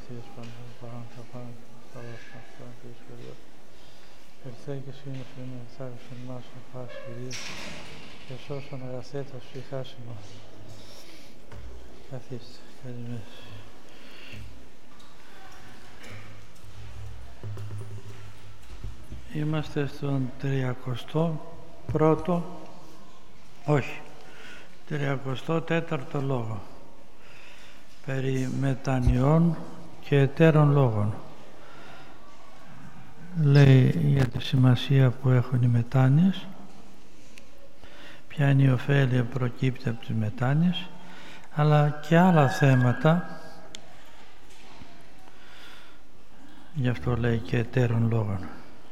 Αγίας Παναγίας θα πάνε στα δώστα αυτά του Ισκαριώτη. Ερθέ και σύνος είναι εθάγουσον μας ο φας Κυρίως και σώσον αγαθέτας ψυχάσιμος. Καθίστε, καλημέρα. Είμαστε στον 34ο λόγο περί μετανοιών και εταίρων λόγων. Λέει για τη σημασία που έχουν οι μετάνοιες, ποια είναι η ωφέλεια που προκύπτει από τις μετάνοιες, αλλά και άλλα θέματα, γι' αυτό λέει και εταίρων λόγων.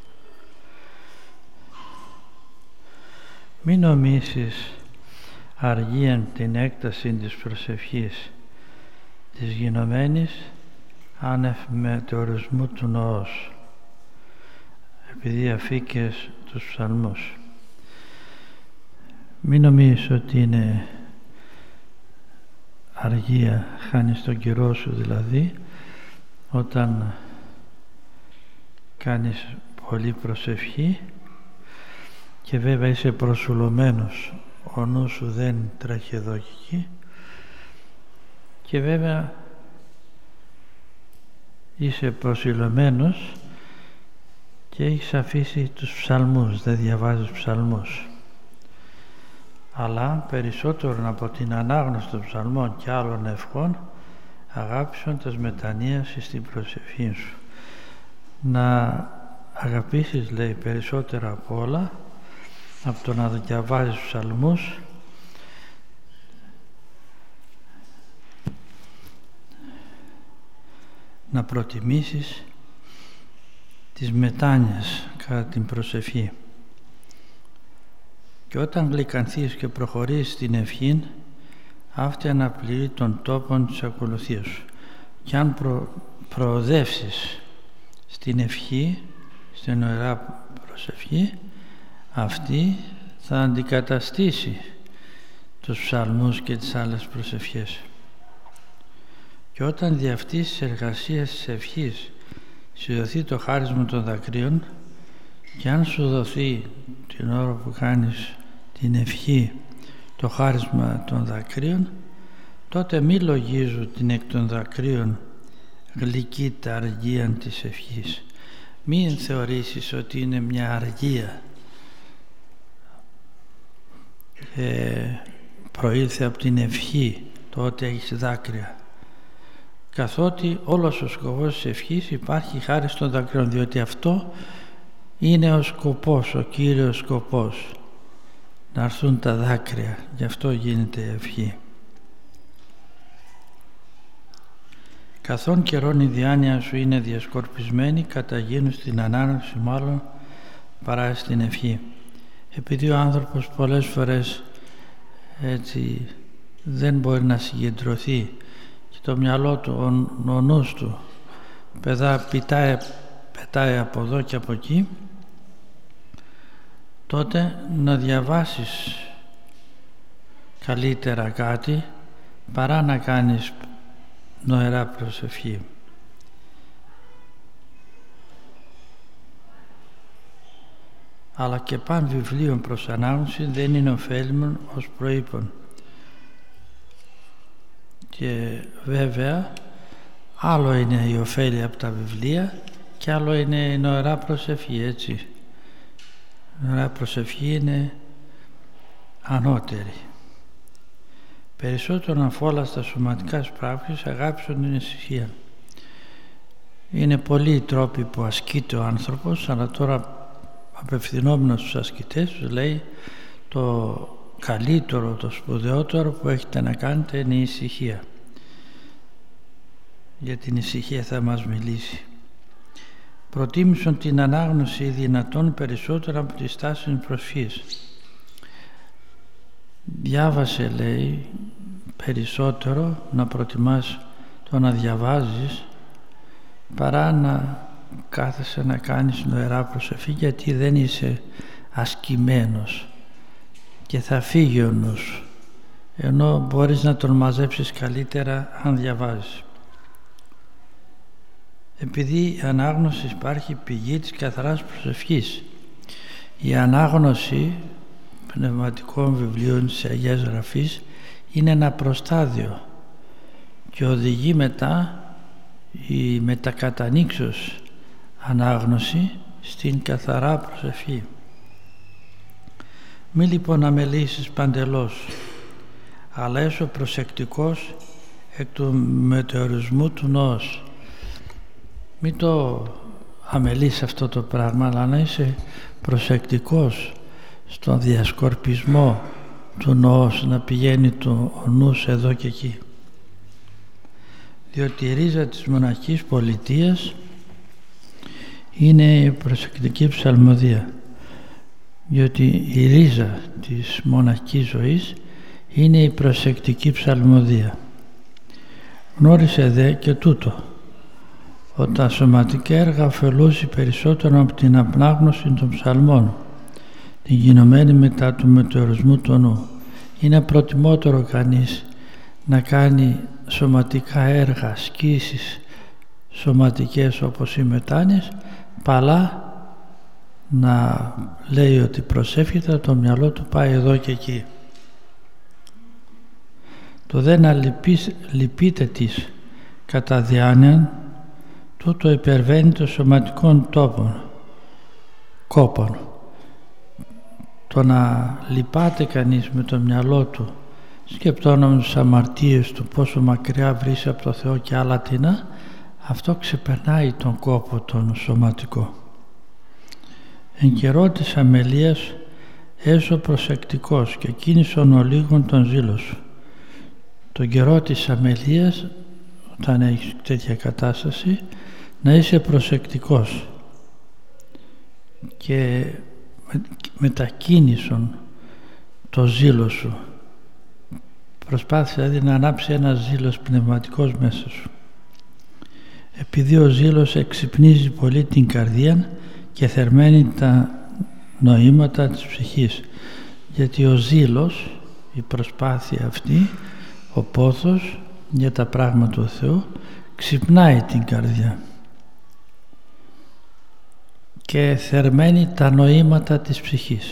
Μην νομίσεις αργίαν την έκταση της προσευχής της γινωμένης άνευ μετεωρισμού του νοός, επειδή αφήκες τους ψαλμούς. Μην νομίζεις ότι είναι αργία, χάνεις τον καιρό σου δηλαδή, όταν κάνεις πολλή προσευχή και βέβαια είσαι προσουλωμένος, ο νους σου δεν τρέχει εδώ και εκεί, και βέβαια είσαι προσιλωμένος και έχεις αφήσει τους ψαλμούς, δεν διαβάζεις ψαλμούς. Αλλά περισσότερο από την ανάγνωση των ψαλμών και άλλων ευχών, αγάπησον τας μετανοίας στην προσευχή σου. Να αγαπήσεις, λέει, περισσότερα από όλα, από το να διαβάζεις ψαλμούς, να προτιμήσεις τις μετάνοιες κατά την προσευχή. Και όταν γλυκανθείς και προχωρήσεις στην ευχή, αυτή αναπληρεί τον τόπον της ακολουθίας σου. Και αν προοδεύσεις στην ευχή, στην ωραία προσευχή, αυτή θα αντικαταστήσει τους ψαλμούς και τις άλλες προσευχές. Και όταν δι' αυτής της εργασίας της ευχής σου δοθεί το χάρισμα των δακρύων, και αν σου δοθεί την ώρα που κάνεις την ευχή το χάρισμα των δακρύων, τότε μη λογίζουν την εκ των δακρύων γλυκή τα αργία της ευχής. Μην θεωρήσεις ότι είναι μια αργία, προήλθε από την ευχή το ότι έχεις δάκρυα, καθότι όλος ο σκοπός της ευχής υπάρχει χάρη των δακρύων, διότι αυτό είναι ο σκοπός, ο κύριος σκοπός, να έρθουν τα δάκρυα, γι' αυτό γίνεται η ευχή. Καθόν καιρόν η διάνοια σου είναι διασκορπισμένη, καταγίνουν στην ανάγνωση μάλλον παρά στην ευχή. Επειδή ο άνθρωπος πολλές φορές έτσι δεν μπορεί να συγκεντρωθεί και το μυαλό του, ο νους του πετάει από εδώ και από εκεί, τότε να διαβάσεις καλύτερα κάτι παρά να κάνεις νοερά προσευχή. Αλλά και παν βιβλίων προς ανάγνωση δεν είναι ωφέλιμον ως προείπων. Και βέβαια άλλο είναι η ωφέλεια από τα βιβλία και άλλο είναι η νοερά προσευχή, έτσι. Η νοερά προσευχή είναι ανώτερη. Περισσότερο από όλα στα σωματικά σπράξεις αγάπησον την ησυχία. Είναι πολλοί οι τρόποι που ασκείται ο άνθρωπος, αλλά τώρα απευθυνόμενος στους ασκητές τους λέει το καλύτερο, το σπουδαιότερο που έχετε να κάνετε είναι η ησυχία. Για την ησυχία θα μας μιλήσει. Προτίμησον την ανάγνωση δυνατόν περισσότερο από τη στάση της προσευχής. Διάβασε, λέει, περισσότερο, να προτιμάς το να διαβάζεις παρά να κάθεσαι να κάνεις νοερά προσευχή, γιατί δεν είσαι ασκημένος και θα φύγει ο νους, ενώ μπορείς να τον μαζέψεις καλύτερα αν διαβάζεις. επειδή η ανάγνωση υπάρχει πηγή της καθαράς προσευχής. Η ανάγνωση πνευματικών βιβλίων της Αγίας Γραφής είναι ένα προστάδιο και οδηγεί μετά η μετακατανύξεως ανάγνωση στην καθαρά προσευχή. Μη λοιπόν αμελήσεις παντελώς, αλλά έσω προσεκτικός εκ του μετεωρισμού του νόος. Μην το αμελείς αυτό το πράγμα, αλλά να είσαι προσεκτικός στον διασκορπισμό του νόος, να πηγαίνει ο νους εδώ και εκεί. Διότι η ρίζα της μοναχικής πολιτείας είναι η προσεκτική ψαλμοδία. Διότι η ρίζα της μοναχικής ζωής είναι η προσεκτική ψαλμοδία. Γνώρισε δε και τούτο, ότι τα σωματικά έργα ωφελούσι περισσότερο από την απνάγνωση των ψαλμών, την γινωμένη μετά του μετεωρισμού του νου. Είναι προτιμότερο κανείς να κάνει σωματικά έργα, ασκήσεις σωματικές όπως οι μετάνοιες, παλά να λέει ότι προσεύχεται, το μυαλό του πάει εδώ και εκεί. Το δε να λυπείτε της κατά διάνοιαν, τούτο υπερβαίνει των σωματικών κόπων. Το να λυπάται κανείς με το μυαλό του, σκεπτόμενος τις αμαρτίες του, πόσο μακριά βρίσκει από το Θεό και άλλα τίνα, αυτό ξεπερνάει τον κόπο τον σωματικό. Εν καιρό της αμελίας έσω προσεκτικός και κίνησον ολίγων τον ζήλο σου. Τον καιρό της αμελίας, όταν έχεις τέτοια κατάσταση, να είσαι προσεκτικός και μετακίνησον το ζήλο σου. Προσπάθησε δηλαδή να ανάψει ένα ζήλος πνευματικός μέσα σου. Επειδή ο ζήλος εξυπνίζει πολύ την καρδία και θερμαίνει τα νοήματα της ψυχής. Γιατί ο ζήλος, η προσπάθεια αυτή, ο πόθος για τα πράγματα του Θεού, ξυπνάει την καρδιά και θερμαίνει τα νοήματα της ψυχής.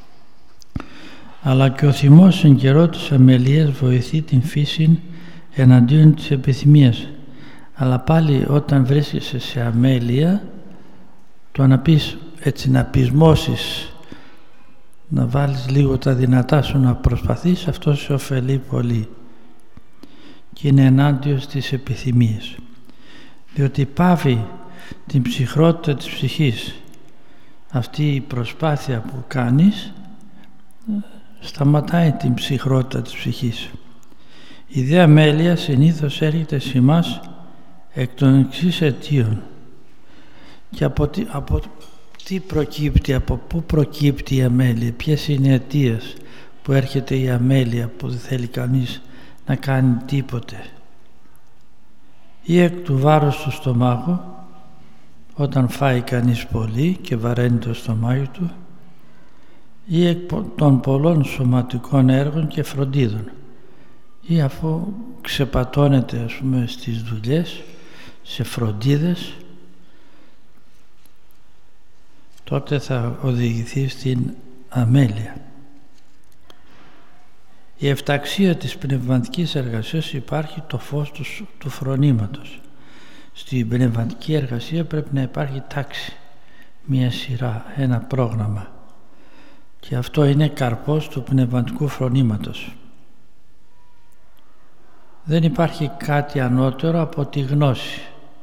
Αλλά και ο θυμός εν καιρό της αμελίας βοηθεί την φύση εναντίον της επιθυμίας. Αλλά πάλι όταν βρίσκεσαι σε αμέλεια, το να πεις έτσι, να πεισμώσεις, να βάλεις λίγο τα δυνατά σου, να προσπαθείς, αυτό σε ωφελεί πολύ και είναι ενάντια στις επιθυμίες. Διότι πάβει την ψυχρότητα της ψυχής. Αυτή η προσπάθεια που κάνεις σταματάει την ψυχρότητα της ψυχής. Η δε αμέλεια συνήθως έρχεται σε εμάς εκ των εξής αιτίων. Και από τι προκύπτει, από πού προκύπτει η αμέλεια, ποιες είναι οι αιτίες που έρχεται η αμέλεια που δεν θέλει κανείς να κάνει τίποτε. Ή εκ του βάρους του στομάχου, όταν φάει κανείς πολύ και βαραίνει το στομάχι του, ή εκ των πολλών σωματικών έργων και φροντίδων, ή αφού ξεπατώνεται ας πούμε στις δουλειές, σε φροντίδες, τότε θα οδηγηθεί στην αμέλεια. Η εφταξία της πνευματικής εργασίας υπάρχει το φως του φρονήματος. Στην πνευματική εργασία πρέπει να υπάρχει τάξη, μία σειρά, ένα πρόγραμμα. Και αυτό είναι καρπός του πνευματικού φρονήματος. Δεν υπάρχει κάτι ανώτερο από τη γνώση.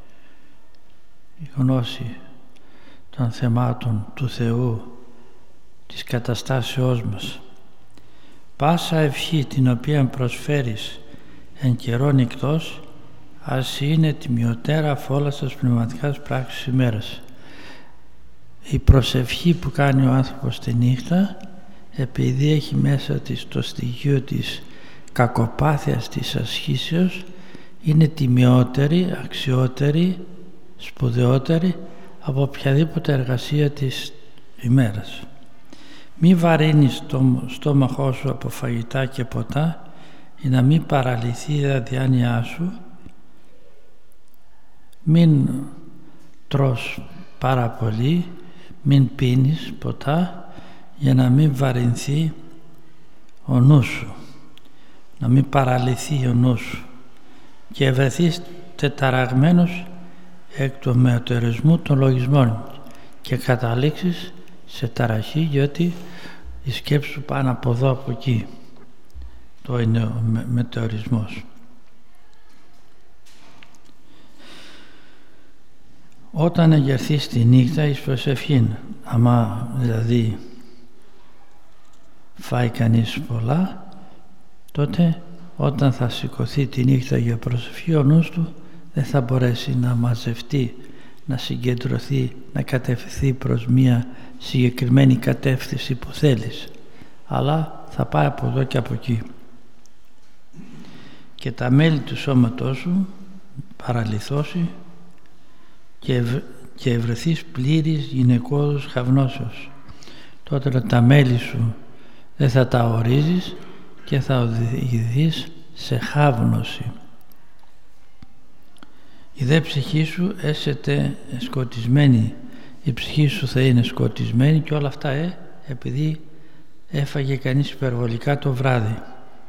Η γνώση των θεμάτων του Θεού, της καταστάσεώς μας. Πάσα ευχή την οποία προσφέρεις εν καιρό νυκτός, ας είναι τιμιωτέρα από όλας τις πνευματικές πράξεις ημέρας. Η προσευχή που κάνει ο άνθρωπος τη νύχτα, επειδή έχει μέσα της το στοιχείο της κακοπάθειας, της ασχήσεως, είναι τιμιότερη, αξιότερη, σπουδαιότερη από οποιαδήποτε εργασία της ημέρας. Μη βαρύνεις το στόμαχό σου από φαγητά και ποτά, για να μην παραλυθεί η αδιάνοιά σου. Μην τρως πάρα πολύ, μην πίνεις ποτά, για να μην βαρυνθεί ο νους σου, να μην παραλυθεί ο νους σου και βρεθείς τεταραγμένος εκ του μετεωρισμού των λογισμών και καταλήξεις σε ταραχή, γιατί η σκέψη σου πάνω από εδώ από εκεί. Το είναι ο μετεωρισμός. Όταν εγερθείς τη νύχτα εις προσευχήν, άμα δηλαδή φάει κανείς πολλά, τότε όταν θα σηκωθεί τη νύχτα για προσευχή, ο νους του δεν θα μπορέσει να μαζευτεί, να συγκεντρωθεί, να κατευθυνθεί προς μία συγκεκριμένη κατεύθυνση που θέλεις, αλλά θα πάει από εδώ και από εκεί. Και τα μέλη του σώματός σου παραλυθώσει και βρεθείς πλήρης γυναικόδους χαυνώσεως. Τότε τα μέλη σου δεν θα τα ορίζεις και θα οδηγηθείς σε χαύνωση. Η δε ψυχή σου έσεται σκοτισμένη, η ψυχή σου θα είναι σκοτισμένη, και όλα αυτά επειδή έφαγε κανείς υπερβολικά το βράδυ.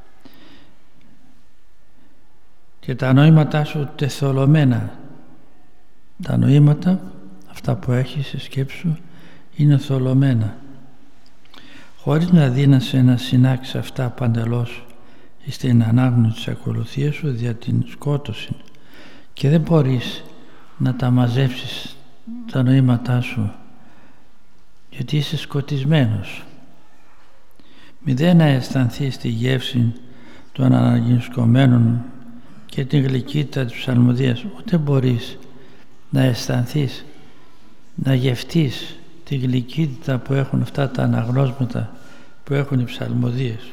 Και τα νοήματά σου τεθολωμένα. Τα νοήματα, αυτά που έχεις σε σκέψη σου, είναι θολωμένα. Χωρίς να δύνασαι να συνάξεις αυτά παντελώς στην ανάγνωση της ακολουθίας σου δια την σκότωση, και δεν μπορείς να τα μαζέψεις τα νοήματά σου, γιατί είσαι σκοτισμένος. Μη δεν αισθανθείς τη γεύση των αναγνωσκομένων και την γλυκύτητα της ψαλμοδίας, ούτε μπορείς να αισθανθείς, να γευτείς τη γλυκύτητα που έχουν αυτά τα αναγνώσματα που έχουν οι ψαλμοδίες,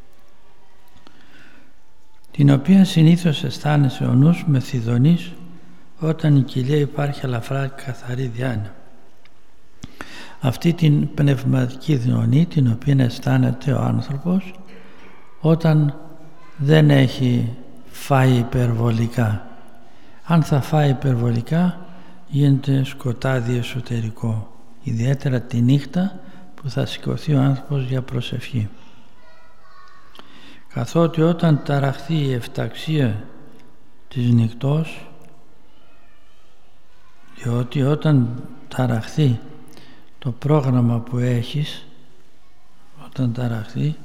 την οποία συνήθως αισθάνεσαι ο νους με θυδωνείς όταν η κοιλία υπάρχει ελαφρά καθαρή διάνοια. Αυτή την πνευματική διονή, την οποία αισθάνεται ο άνθρωπος όταν δεν έχει φάει υπερβολικά. Αν θα φάει υπερβολικά, γίνεται σκοτάδι εσωτερικό, ιδιαίτερα τη νύχτα που θα σηκωθεί ο άνθρωπος για προσευχή. Καθότι όταν ταραχθεί η εφταξία της νυχτός, διότι όταν ταραχθεί το πρόγραμμα που έχεις, όταν ταραχθεί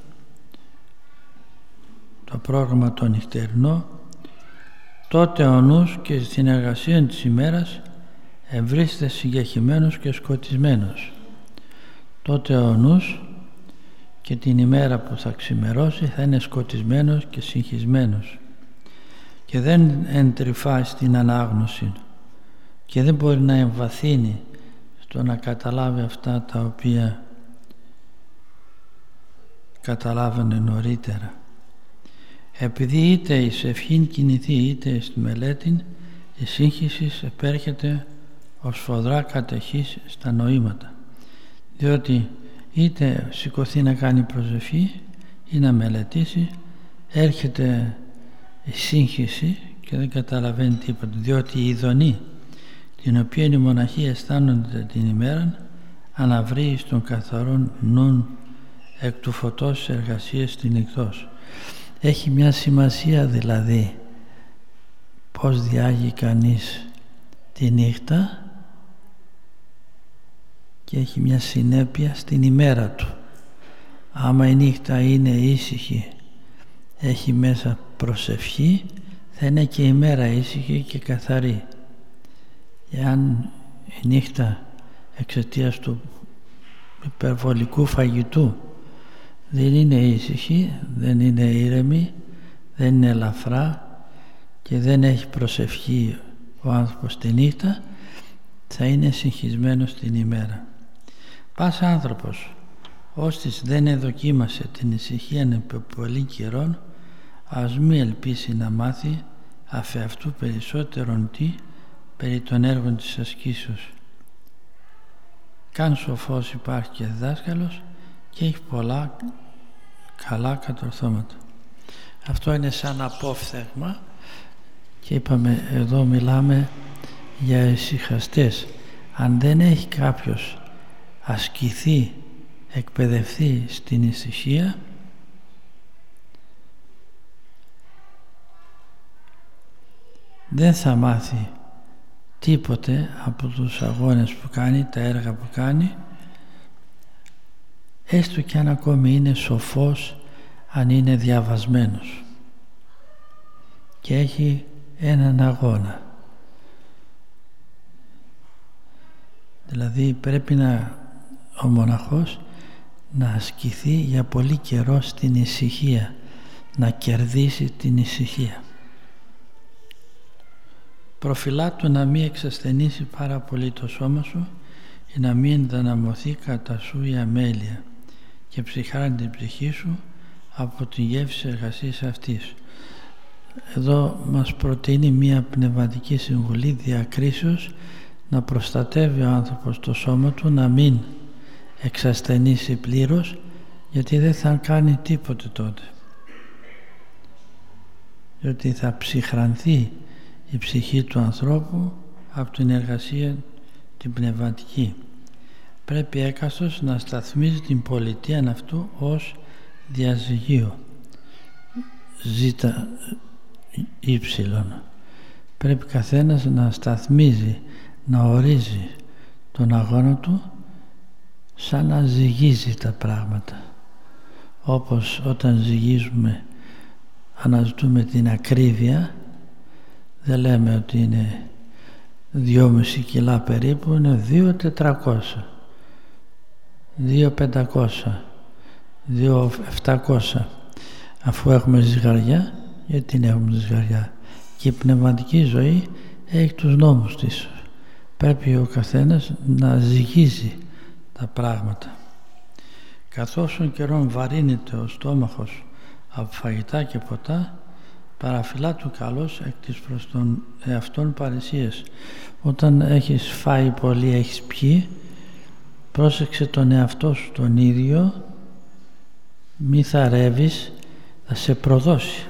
το πρόγραμμα το νυχτερινό, τότε ο νους και στην εργασία της ημέρας ευρίσκεται συγκεχημένος και σκοτισμένος. Τότε ο νους και την ημέρα που θα ξημερώσει θα είναι σκοτισμένος και συγχυσμένος και δεν εντρυφά στην ανάγνωση και δεν μπορεί να εμβαθύνει στο να καταλάβει αυτά τα οποία καταλάβανε νωρίτερα. Επειδή είτε εις ευχήν κινηθεί είτε στη μελέτη, η σύγχυση επέρχεται ως σφοδρά κατεχής στα νοήματα, διότι είτε σηκωθεί να κάνει προσευχή ή να μελετήσει, έρχεται η σύγχυση και δεν καταλαβαίνει τίποτα, διότι η ειδονή την οποία οι μοναχοί αισθάνονται την ημέρα αναβρεί στον καθαρόν νουν εκ του φωτός εργασίας στην νυχτός. Έχει μια σημασία δηλαδή πώς διάγει κανείς τη νύχτα και έχει μια συνέπεια στην ημέρα του. Άμα η νύχτα είναι ήσυχη, έχει μέσα προσευχή, θα είναι και η μέρα ήσυχη και καθαρή. Εάν η νύχτα εξαιτίας του υπερβολικού φαγητού δεν είναι ήσυχη, δεν είναι ήρεμη, δεν είναι ελαφρά και δεν έχει προσευχή ο άνθρωπος τη νύχτα, θα είναι συγχυσμένος την ημέρα. Πας άνθρωπος ώστις δεν εδοκίμασε την ησυχία επί πολύ καιρών, ας μη ελπίσει να μάθει αφ' αυτού περισσότερον τι περί των έργων της ασκήσεως. Καν σοφός υπάρχει και δάσκαλος και έχει πολλά καλά κατορθώματα. Αυτό είναι σαν απόφθεγμα και είπαμε εδώ μιλάμε για ησυχαστές. Αν δεν έχει κάποιος ασκηθεί, εκπαιδευτεί στην ησυχία, δεν θα μάθει τίποτε από τους αγώνες που κάνει, τα έργα που κάνει, έστω και αν ακόμη είναι σοφός, αν είναι διαβασμένος και έχει έναν αγώνα. Δηλαδή πρέπει ο μοναχός να ασκηθεί για πολύ καιρό στην ησυχία, να κερδίσει την ησυχία. Προφυλάτου να μην εξασθενήσει πάρα πολύ το σώμα σου ή να μην δαναμωθεί κατά σου η αμέλεια και ψυχράνει την ψυχή σου από την γεύση εργασίας αυτής. Εδώ μας προτείνει μία πνευματική συμβουλή διακρίσεως να προστατεύει ο άνθρωπος το σώμα του, να μην εξασθενήσει πλήρως, γιατί δεν θα κάνει τίποτε τότε. Διότι θα ψυχρανθεί η ψυχή του ανθρώπου από την εργασία την πνευματική. Πρέπει έκαστος να σταθμίζει την πολιτεία αυτού ως διαζυγείο. Ζήτα ύψιλον. Πρέπει καθένας να σταθμίζει, να ορίζει τον αγώνα του σαν να ζυγίζει τα πράγματα. Όπως όταν ζυγίζουμε, αναζητούμε την ακρίβεια, δεν λέμε ότι είναι 2,5 κιλά περίπου, είναι 2.400, 2.500, 2.700. Αφού έχουμε ζυγαριά, γιατί την έχουμε ζυγαριά? Και η πνευματική ζωή έχει τους νόμους της. Πρέπει ο καθένας να ζυγίζει τα πράγματα. Καθώς ο καιρόν βαρύνεται ο στόμαχος από φαγητά και ποτά, παραφυλά του καλώς εκ της προς τον εαυτόν παρησίες. Όταν έχεις φάει πολύ, έχεις πιει, πρόσεξε τον εαυτό σου τον ίδιο, μη θαρεύεις, θα σε προδώσει.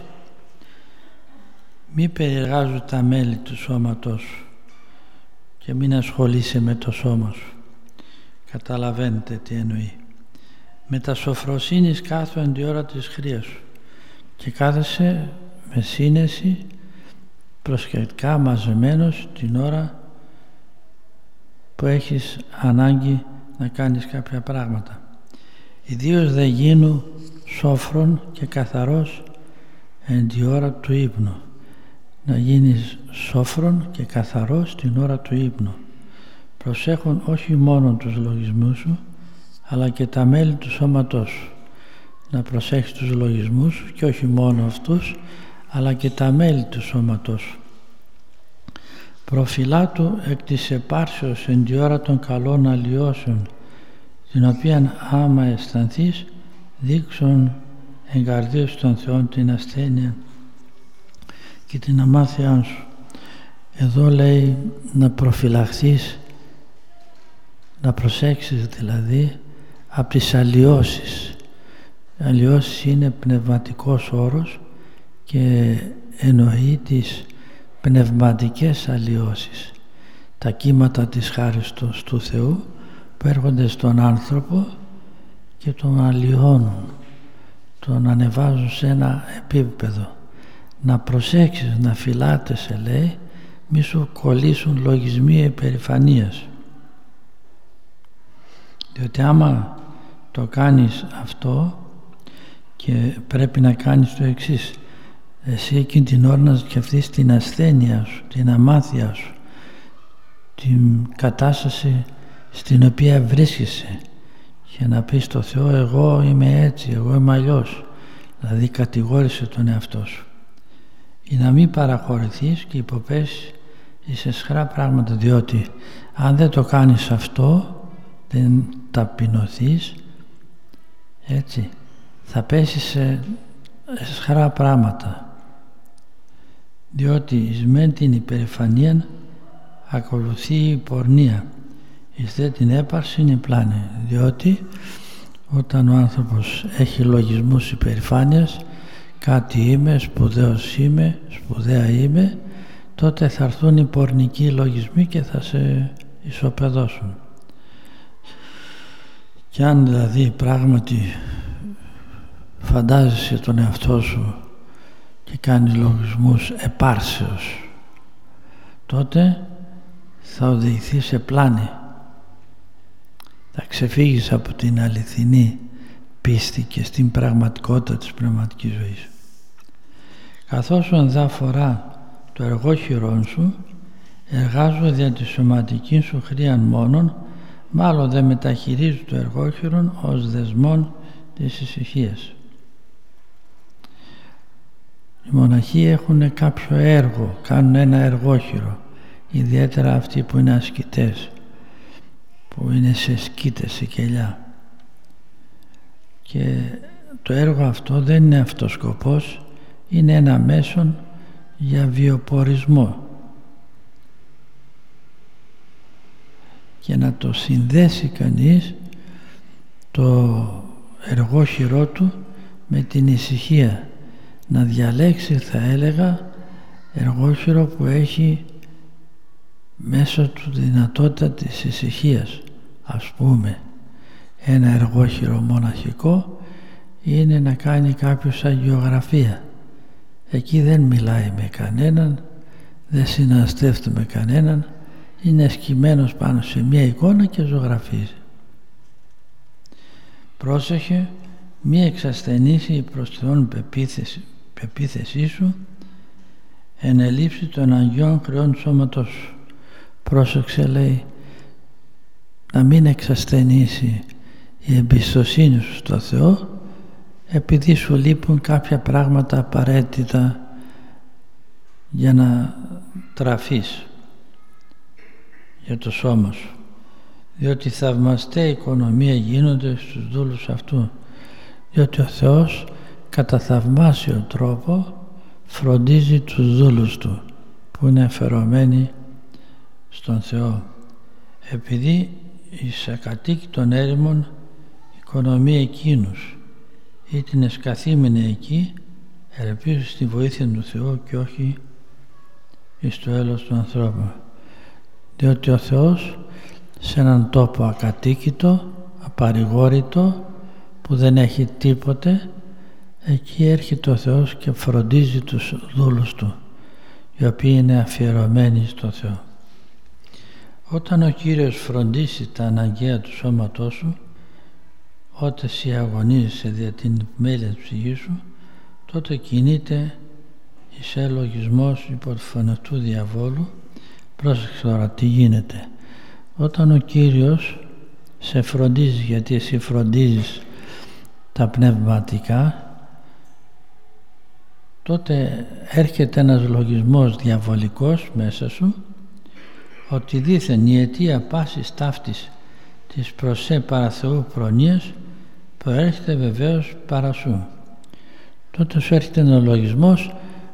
Μη περιεργάζουν τα μέλη του σώματός σου και μην ασχολείσαι με το σώμα σου. Καταλαβαίνετε τι εννοεί. Με τα σοφροσύνης κάθον τη ώρα της χρείας σου και κάθεσαι με σύνεση προσεκτικά μαζεμένος την ώρα που έχεις ανάγκη να κάνεις κάποια πράγματα. Ιδίως δε γίνου σόφρον και καθαρός εν τη ώρα του ύπνου. Να γίνεις σόφρον και καθαρός την ώρα του ύπνου. Προσέχουν όχι μόνο τους λογισμούς σου, αλλά και τα μέλη του σώματός σου. Να προσέχεις τους λογισμούς σου και όχι μόνο αυτούς, αλλά και τα μέλη του σώματός σου. Προφυλάτου εκ της επάρσεως εν τη ώρα των καλών αλλοιώσεων, την οποία άμα αισθανθείς δείξουν εγκαρδίως των Θεών την ασθένεια και την αμάθειά σου. Εδώ λέει να προφυλαχθείς, να προσέξεις δηλαδή από τις αλλοιώσεις. Αλλοιώσεις είναι πνευματικός όρος και εννοεί τις πνευματικές αλλοιώσεις, τα κύματα της χάρις του Θεού που έρχονται στον άνθρωπο και τον αλλοιώνουν, τον ανεβάζουν σε ένα επίπεδο. Να προσέξεις, να φυλάτεσαι, λέει, μη σου κολλήσουν λογισμοί υπερηφανίας. Διότι άμα το κάνεις αυτό, και πρέπει να κάνεις το εξής, εσύ εκείνη την ώρα να σκεφτείς την ασθένεια σου, την αμάθεια σου, την κατάσταση στην οποία βρίσκεσαι και να πεις στο Θεό, εγώ είμαι έτσι, εγώ είμαι αλλιώς. Δηλαδή κατηγόρησε τον εαυτό σου. Ή να μην παραχωρηθείς και υποπέσεις σε σχρά πράγματα, διότι αν δεν το κάνεις αυτό, δεν ταπεινωθείς, έτσι, θα πέσεις σε σχρά πράγματα. Διότι εις μεν την υπερηφανία ακολουθεί η πορνεία, εις δε την έπαρση είναι πλάνη. Διότι όταν ο άνθρωπος έχει λογισμούς υπερηφάνειας, κάτι είμαι, σπουδαίος είμαι, σπουδαία είμαι, τότε θα έρθουν οι πορνικοί λογισμοί και θα σε ισοπεδώσουν. Κι αν δηλαδή πράγματι φαντάζεσαι τον εαυτό σου και κάνεις λογισμούς επάρσεως, τότε θα οδηγηθείς σε πλάνη. Θα ξεφύγεις από την αληθινή πίστη και στην πραγματικότητα της πνευματικής ζωής. Καθώς ο ενδάφορά το εργόχειρόν σου, εργάζω δια τη σωματική σου χρείαν μόνον, μάλλον δεν μεταχειρίζουν το εργόχειρον ως δεσμόν της ησυχίας. Οι μοναχοί έχουν κάποιο έργο, κάνουν ένα εργόχειρο, ιδιαίτερα αυτοί που είναι ασκητές, που είναι σε σκήτες, σε κελιά. Και το έργο αυτό δεν είναι αυτός σκοπός, είναι ένα μέσον για βιοπορισμό. Και να το συνδέσει κανείς το εργόχειρό του με την ησυχία, να διαλέξει, θα έλεγα, εργόχειρο που έχει μέσω του δυνατότητα της ησυχίας. Ας πούμε, ένα εργόχειρο μοναχικό είναι να κάνει κάποιος αγιογραφία. Εκεί δεν μιλάει με κανέναν, δεν συναστεύεται με κανέναν, είναι σκυμμένος πάνω σε μια εικόνα και ζωγραφίζει. Πρόσεχε, μη εξασθενήσει η προς Θεόν πεποίθησή σου εν ελήψη των αγιών χρεών σώματος σου. Πρόσεξε, λέει, να μην εξασθενήσει η εμπιστοσύνη σου στο Θεό επειδή σου λείπουν κάποια πράγματα απαραίτητα για να τραφείς για το σώμα σου, διότι θαυμαστέ οικονομία γίνονται στους δούλους αυτού, διότι ο Θεός κατά θαυμάσιο τρόπο φροντίζει τους δούλους του που είναι αφαιρωμένοι στον Θεό, επειδή εις ακατοίκητον έρημον οικονομία εκείνους ή την εσκαθήμενη εκεί, ελπίζω στη βοήθεια του Θεού και όχι εις το έλεος του ανθρώπου, διότι ο Θεός σε έναν τόπο ακατοίκητο, απαρηγόρητο, που δεν έχει τίποτε, εκεί έρχεται ο Θεός και φροντίζει τους δούλους του, οι οποίοι είναι αφιερωμένοι στο Θεό. Όταν ο Κύριος φροντίσει τα αναγκαία του σώματός σου, όταν εσύ αγωνίζεσαι δια την επιμέλεια της ψυχής σου, τότε κινείται εις λογισμός υπό τη φωνή του διαβόλου. Πρόσεξε τώρα τι γίνεται. Όταν ο Κύριος σε φροντίζει, γιατί εσύ φροντίζεις τα πνευματικά, τότε έρχεται ένας λογισμός διαβολικός μέσα σου, ότι δήθεν η αιτία πάσης ταύτης της προσέ παραθεού προνοίας προέρχεται βεβαίως παρά σου. Τότε σου έρχεται ένας λογισμός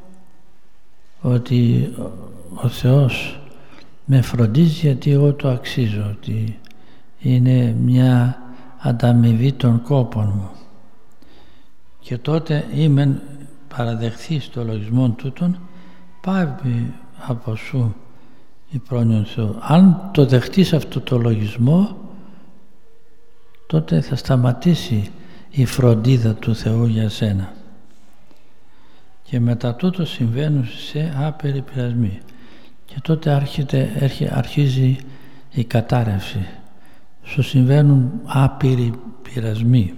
ότι ο Θεός με φροντίζει γιατί εγώ το αξίζω, ότι είναι μια ανταμοιβή των κόπων μου, και τότε είμαι παραδεχθείς το λογισμό τούτον, πάβει από σου η πρόνοιον Θεού. Αν το δεχτείς αυτό το λογισμό, τότε θα σταματήσει η φροντίδα του Θεού για σένα, και μετά τούτο συμβαίνουν σε άπειροι πειρασμοί, και τότε αρχίζει η κατάρρευση. Σου συμβαίνουν άπειροι πειρασμοί,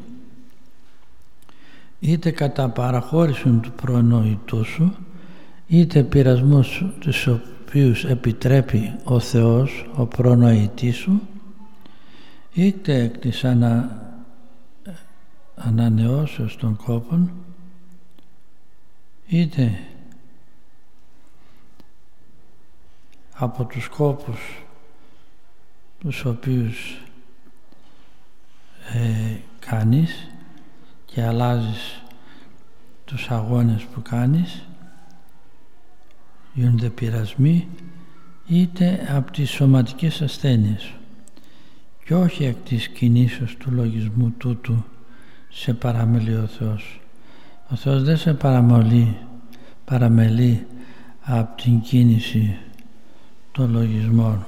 είτε κατά παραχώρηση του προνοητού σου, είτε πειρασμούς τους οποίους επιτρέπει ο Θεός, ο προνοητής σου, είτε εκ της ανανεώσεως των κόπων, είτε από τους κόπους τους οποίους κάνεις και αλλάζεις τους αγώνες που κάνεις, γίνονται πειρασμοί, είτε από τις σωματικές ασθένειες, και όχι εκ της κινήσεως του λογισμού τούτου σε παραμελεί ο Θεός. Ο Θεός δεν σε παραμελεί από την κίνηση των λογισμών,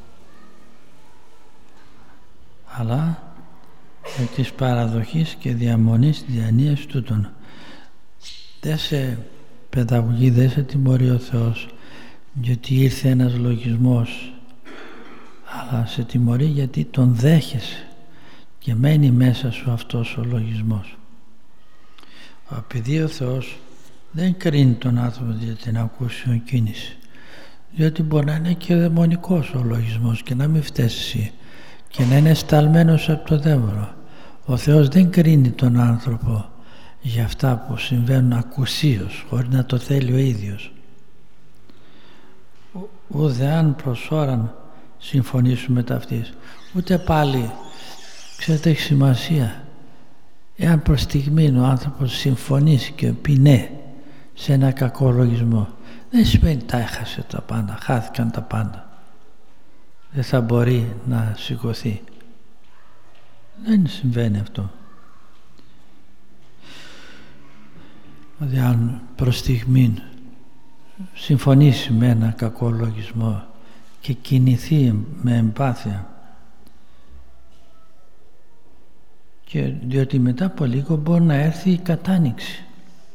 αλλά εκ της παραδοχής και διαμονής διανοίας τούτων. Δεν σε παιδαγωγεί, δεν σε τιμωρεί ο Θεός γιατί ήρθε ένας λογισμός, αλλά σε τιμωρεί γιατί τον δέχεσαι και μένει μέσα σου αυτός ο λογισμός. Επειδή ο Θεός δεν κρίνει τον άνθρωπο για την ακούσιο κίνηση, διότι μπορεί να είναι και δαιμονικός ο λογισμός και να μην φταίς εσύ και να είναι σταλμένος από το δαίμονο. Ο Θεός δεν κρίνει τον άνθρωπο για αυτά που συμβαίνουν ακουσίως, χωρίς να το θέλει ο ίδιος. Ούτε αν προς ώραν συμφωνήσουμε ταυτής, ούτε πάλι, ξέρετε, έχει σημασία. Εάν προς στιγμήν ο άνθρωπος συμφωνήσει και πει ναι σε ένα κακό λογισμό, δεν σημαίνει τα έχασε τα πάντα, χάθηκαν τα πάντα. Δεν θα μπορεί να σηκωθεί. Δεν συμβαίνει αυτό. Δηλαδή αν προς στιγμήν συμφωνήσει με ένα κακό λογισμό και κινηθεί με εμπάθεια, και διότι μετά από λίγο μπορεί να έρθει η κατάνοιξη,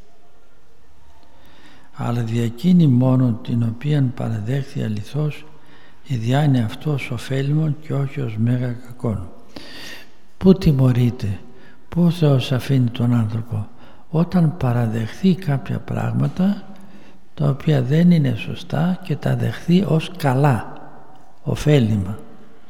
αλλά δια εκείνη μόνο την οποίαν παραδέχθη αληθώς η διάνοια αυτός ωφέλιμον και όχι ως μέγα κακόν. Πού τιμωρείται, πού ο Θεός αφήνει τον άνθρωπο? Όταν παραδεχθεί κάποια πράγματα τα οποία δεν είναι σωστά και τα δεχθεί ως καλά, ωφέλιμα.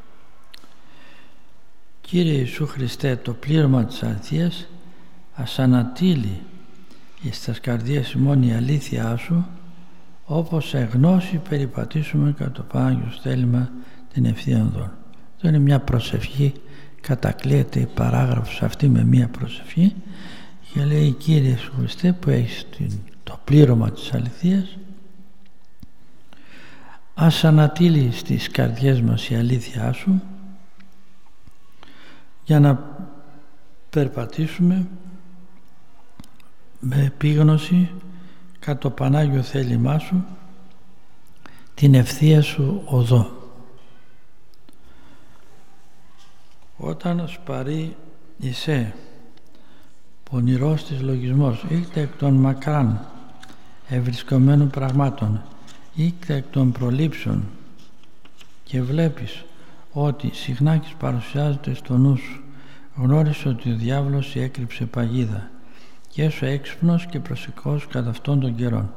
Κύριε Ιησού Χριστέ, το πλήρωμα της αληθείας ας ανατείλει εις τας καρδίες ημών η αλήθειά Σου, όπως σε γνώση περιπατήσουμε κατά το Πανάγιο θέλημα την ευθεία οδόν. Αυτό είναι μια προσευχή, κατακλείεται η παράγραφος αυτή με μια προσευχή και λέει: Κύριε Ιησού Χριστέ, που έχεις το πλήρωμα της αληθείας, ας ανατείλει στις καρδιές μας η αλήθειά Σου για να περπατήσουμε με επίγνωση κατά το Πανάγιο θέλημά Σου την ευθεία Σου οδό. Όταν σπαρεί εισέ πονηρός της λογισμός, είτε εκ των μακράν ευρισκομένων πραγμάτων, είτε εκ των προλήψεων, και βλέπεις ότι συχνάκης παρουσιάζεται στο νου σου, γνώρισε ότι ο διάβολος σε έκρυψε παγίδα και έσω έξυπνος και προσεκτικός κατά αυτόν τον καιρόν.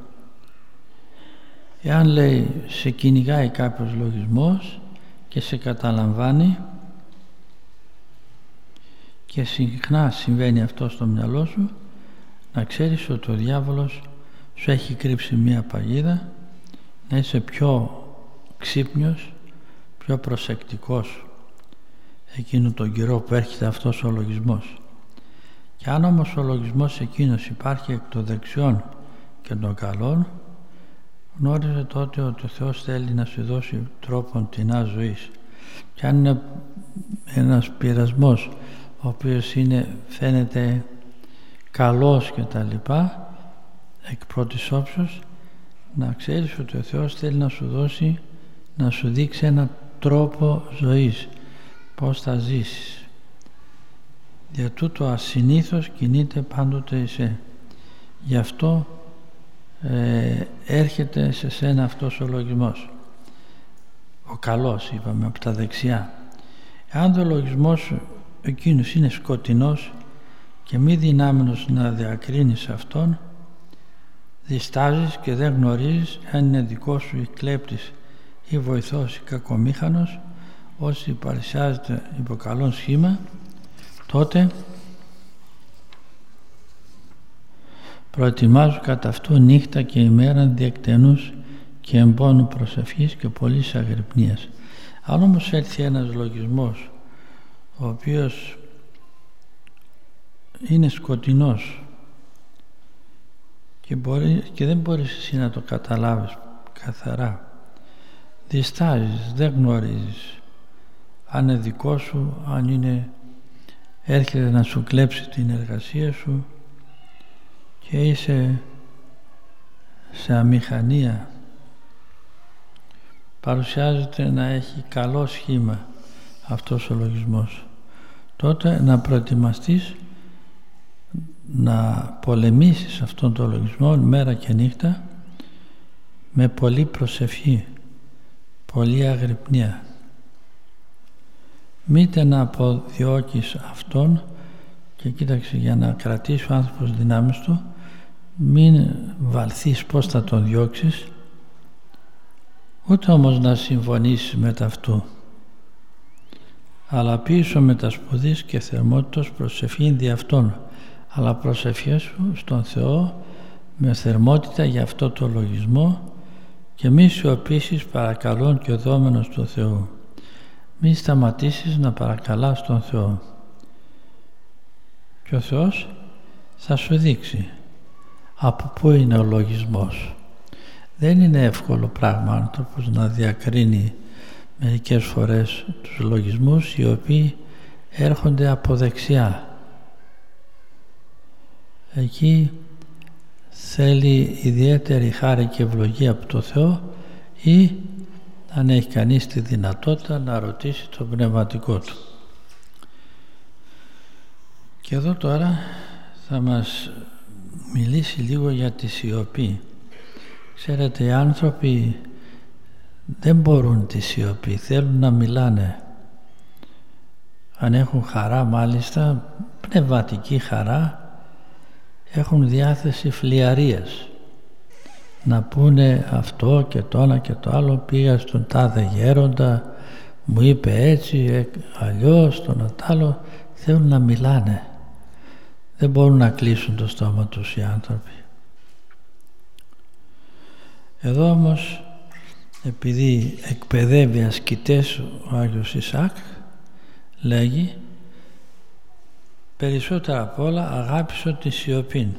Εάν, λέει, σε κυνηγάει κάποιος λογισμός και σε καταλαμβάνει, και συχνά συμβαίνει αυτό στο μυαλό σου, να ξέρεις ότι ο διάβολος σου έχει κρύψει μία παγίδα, να είσαι πιο ξύπνιος, πιο προσεκτικός εκείνο τον καιρό που έρχεται αυτός ο λογισμός. Και αν όμως ο λογισμός εκείνος υπάρχει εκ των δεξιών και των καλών, γνώριζε τότε ότι ο Θεός θέλει να σου δώσει τρόπον τεινά ζωής. Και αν είναι ένας πειρασμός ο οποίος φαίνεται καλός και τα λοιπά, εκ πρώτης όψεως, να ξέρεις ότι ο Θεός θέλει να σου δώσει, να σου δείξει ένα τρόπο ζωής, πώς θα ζήσεις. Για τούτο ασυνήθως κινείται πάντοτε εσέ. Γι' αυτό έρχεται σε σένα αυτός ο λογισμός. Ο καλός, είπαμε, από τα δεξιά. Αν ο λογισμός εκείνος είναι σκοτεινός και μη δυνάμενος να διακρίνεις αυτόν, διστάζεις και δεν γνωρίζεις αν είναι δικό σου ή κλέπτης ή βοηθός ή κακομήχανος, όσοι παρουσιάζεται υπό καλόν σχήμα, τότε προετοιμάζω κατά αυτού νύχτα και ημέρα διεκτενούς και εμπόνου προσευχής και πολλής αγρυπνίας. Αν όμως έρθει ένας λογισμός ο οποίος είναι σκοτεινός και δεν μπορείς εσύ να το καταλάβεις καθαρά, διστάζεις, δεν γνωρίζεις αν είναι δικό σου, αν έρχεται να σου κλέψει την εργασία σου και είσαι σε αμηχανία παρουσιάζεται να έχει καλό σχήμα αυτός ο λογισμός, τότε να προετοιμαστείς να πολεμήσεις αυτόν τον λογισμό μέρα και νύχτα με πολλή προσευχή, πολλή αγρυπνία. Μήτε να αποδιώκεις αυτόν, και κοίταξε, για να κρατήσει ο άνθρωπος δυνάμεις του, μην βαλθείς πώς θα τον διώξεις, ούτε όμως να συμφωνήσεις με ταυτού, αλλά πίσω με τα σπουδής και θερμότητος προσευχήν δι' αυτόν, αλλά προσευχέσου στον Θεό με θερμότητα για αυτό το λογισμό και μη σιωπήσεις παρακαλών και οδόμενος του Θεού. Μη σταματήσεις να παρακαλάς τον Θεό και ο Θεός θα σου δείξει από πού είναι ο λογισμός. Δεν είναι εύκολο πράγμα άνθρωπος να διακρίνει μερικές φορές τους λογισμούς οι οποίοι έρχονται από δεξιά. Εκεί θέλει ιδιαίτερη χάρη και ευλογία από το Θεό, ή αν έχει κανείς τη δυνατότητα να ρωτήσει το πνευματικό του. Και εδώ τώρα θα μας μιλήσει λίγο για τη σιωπή. Ξέρετε, οι άνθρωποι δεν μπορούν τη σιωπή, θέλουν να μιλάνε. Αν έχουν χαρά, μάλιστα πνευματική χαρά, έχουν διάθεση φλιαρίας, να πούνε αυτό και το ένα και το άλλο. Πήγα στον τάδε γέροντα, μου είπε έτσι, αλλιώς, τον άλλο. Θέλουν να μιλάνε, δεν μπορούν να κλείσουν το στόμα τους οι άνθρωποι. Εδώ όμως, επειδή εκπαιδεύει ασκητές ο Άγιος Ισαάκ, λέγει περισσότερα απ' όλα αγάπησω τη σιωπή,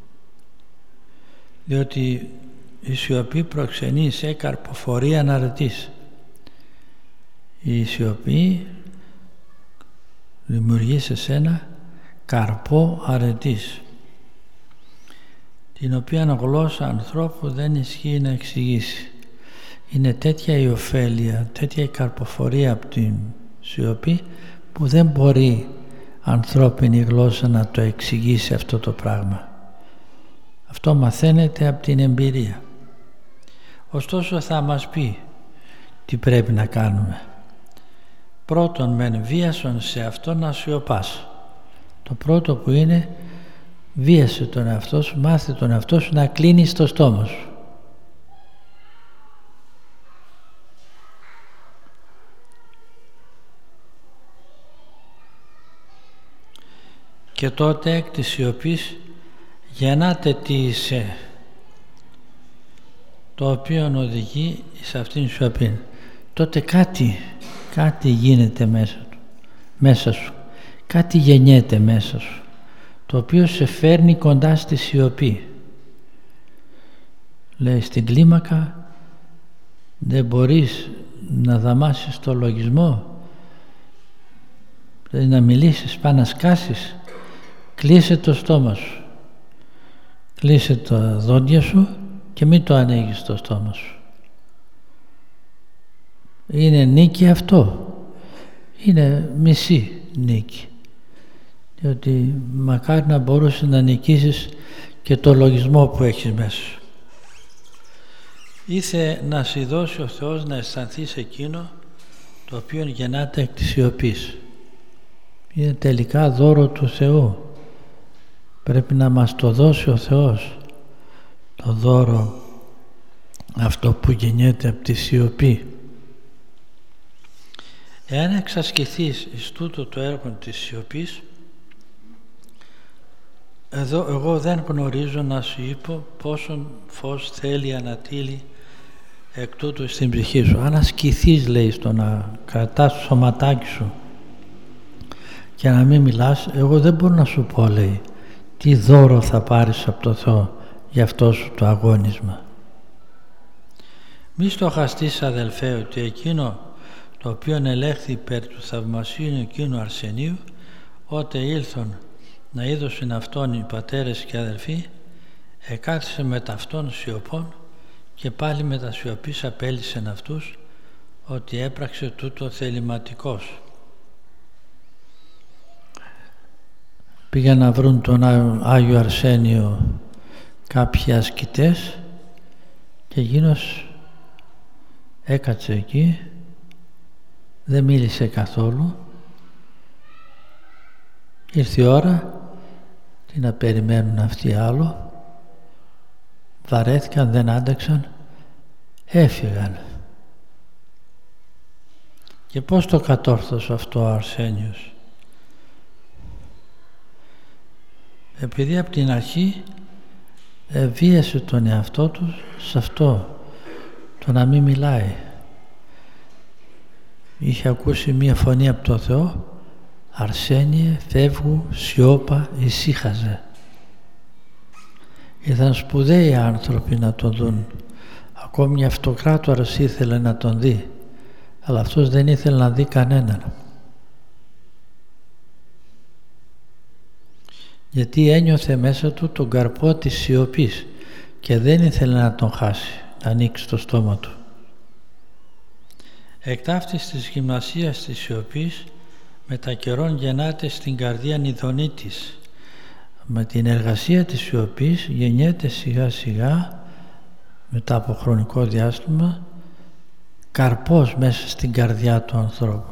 διότι η σιωπή προξενεί σε καρποφορία να αρετής. Η σιωπή δημιουργεί σε σένα καρπό αρετής, την οποία γλώσσα ανθρώπου δεν ισχύει να εξηγήσει. Είναι τέτοια η ωφέλεια, τέτοια η καρποφορία από την σιωπή, που δεν μπορεί ανθρώπινη γλώσσα να το εξηγήσει αυτό το πράγμα. Αυτό μαθαίνεται από την εμπειρία. Ωστόσο θα μας πει τι πρέπει να κάνουμε. Πρώτον, μεν βίασον σε αυτό να σιωπάς. Το πρώτο που είναι, βίασε τον εαυτό σου, μάθε τον εαυτό σου να κλείνεις το στόμα σου. Και τότε εκ της σιωπής γεννάται τι είσαι, το οποίο οδηγεί σε αυτήν την σιωπή. Τότε κάτι γίνεται μέσα σου, κάτι γεννιέται μέσα σου, το οποίο σε φέρνει κοντά στη σιωπή. Λέει, στην κλίμακα δεν μπορείς να δαμάσεις το λογισμό, δηλαδή να μιλήσεις, πά να σκάσεις. Κλείσε το στόμα σου, κλείσε τα δόντια σου και μην το ανοίγεις το στόμα σου. Είναι νίκη αυτό, είναι μισή νίκη, διότι μακάρι να μπορούσε να νικήσεις και το λογισμό που έχεις μέσα σου. Ήθε να σου δώσει ο Θεός να αισθανθείς εκείνο το οποίο γεννάται εκ της σιωπής. Είναι τελικά δώρο του Θεού. Πρέπει να μας το δώσει ο Θεός, το δώρο αυτό που γεννιέται από τη σιωπή. Εάν εξασκηθείς εις τούτο το έργο της σιωπής, εδώ εγώ δεν γνωρίζω να σου είπω πόσον φως θέλει ανατείλει εκ τούτου στην ψυχή σου. Αν ασκηθείς, λέει, στο να κρατάς το σωματάκι σου και να μην μιλάς, εγώ δεν μπορώ να σου πω, λέει, τι δώρο θα πάρεις από το Θεό για αυτό σου το αγώνισμα. Μη στοχαστείς, αδελφέ, ότι εκείνο το οποίο ελέγχθη υπέρ του θαυμασίου εκείνου αρσενίου, ότε ήλθον να είδωσιν αυτόν οι πατέρες και αδελφοί, εκάθισε με ταυτόν σιωπών και πάλι με τα σιωπής απέλυσεν αυτούς ότι έπραξε τούτο θεληματικός. Πήγαν να βρουν τον Άγιο Αρσένιο κάποιοι ασκητές και εκείνος έκατσε εκεί, δεν μίλησε καθόλου. Ήρθε η ώρα, τι να περιμένουν αυτοί άλλο, βαρέθηκαν, δεν άντεξαν, έφυγαν. Και πώς το κατόρθωσε αυτό ο Αρσένιος? Επειδή από την αρχή βίασε τον εαυτό του σε αυτό, το να μην μιλάει. Είχε ακούσει μία φωνή από το Θεό: «Αρσένιε, φεύγου, σιώπα», ησύχαζε. Ήταν σπουδαίοι άνθρωποι να τον δουν. Ακόμη ο αυτοκράτορας ήθελε να τον δει, αλλά αυτός δεν ήθελε να δει κανέναν. Γιατί ένιωθε μέσα του τον καρπό της σιωπής και δεν ήθελε να τον χάσει, να ανοίξει το στόμα του. Εκ ταύτης της γυμνασίας της σιωπής μετά καιρόν γεννάται στην καρδία νηδονίτης. Με την εργασία της σιωπής γεννιέται σιγά σιγά, μετά από χρονικό διάστημα, καρπός μέσα στην καρδιά του ανθρώπου.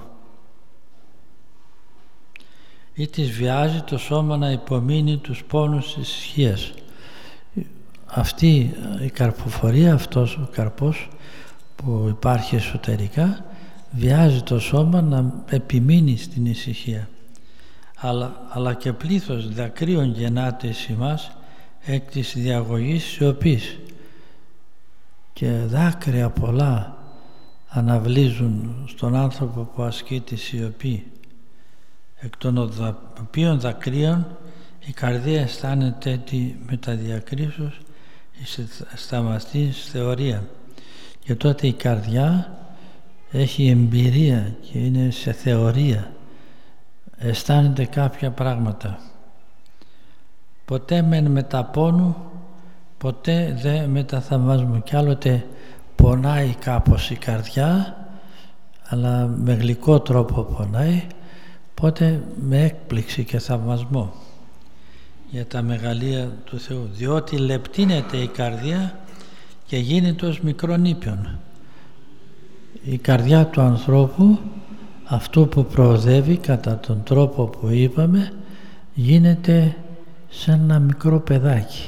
Ή της βιάζει το σώμα να υπομείνει τους πόνους της ισχύας. Αυτή η καρποφορία, αυτός ο καρπός που υπάρχει εσωτερικά, βιάζει το σώμα να επιμείνει στην ησυχία. Αλλά και πλήθος δακρύων γεννάται εις ημάς εκ της διαγωγής σιωπής, και δάκρυα πολλά αναβλύζουν στον άνθρωπο που ασκεί τη σιωπή. Εκ των οποίων δακρύων η καρδία αισθάνεται τη μεταδιακρίσεως σταματής θεωρία, και τότε η καρδιά έχει εμπειρία και είναι σε θεωρία, αισθάνεται κάποια πράγματα. Ποτέ μεν μετά πόνου, ποτέ δε μετά θαυμασμού. Κι άλλοτε πονάει κάπως η καρδιά, αλλά με γλυκό τρόπο πονάει, πότε με έκπληξη και θαυμασμό για τα μεγαλεία του Θεού, διότι λεπτύνεται η καρδία και γίνεται ως μικρόν ήπιον. Η καρδιά του ανθρώπου, αυτό που προοδεύει κατά τον τρόπο που είπαμε, γίνεται σαν ένα μικρό παιδάκι.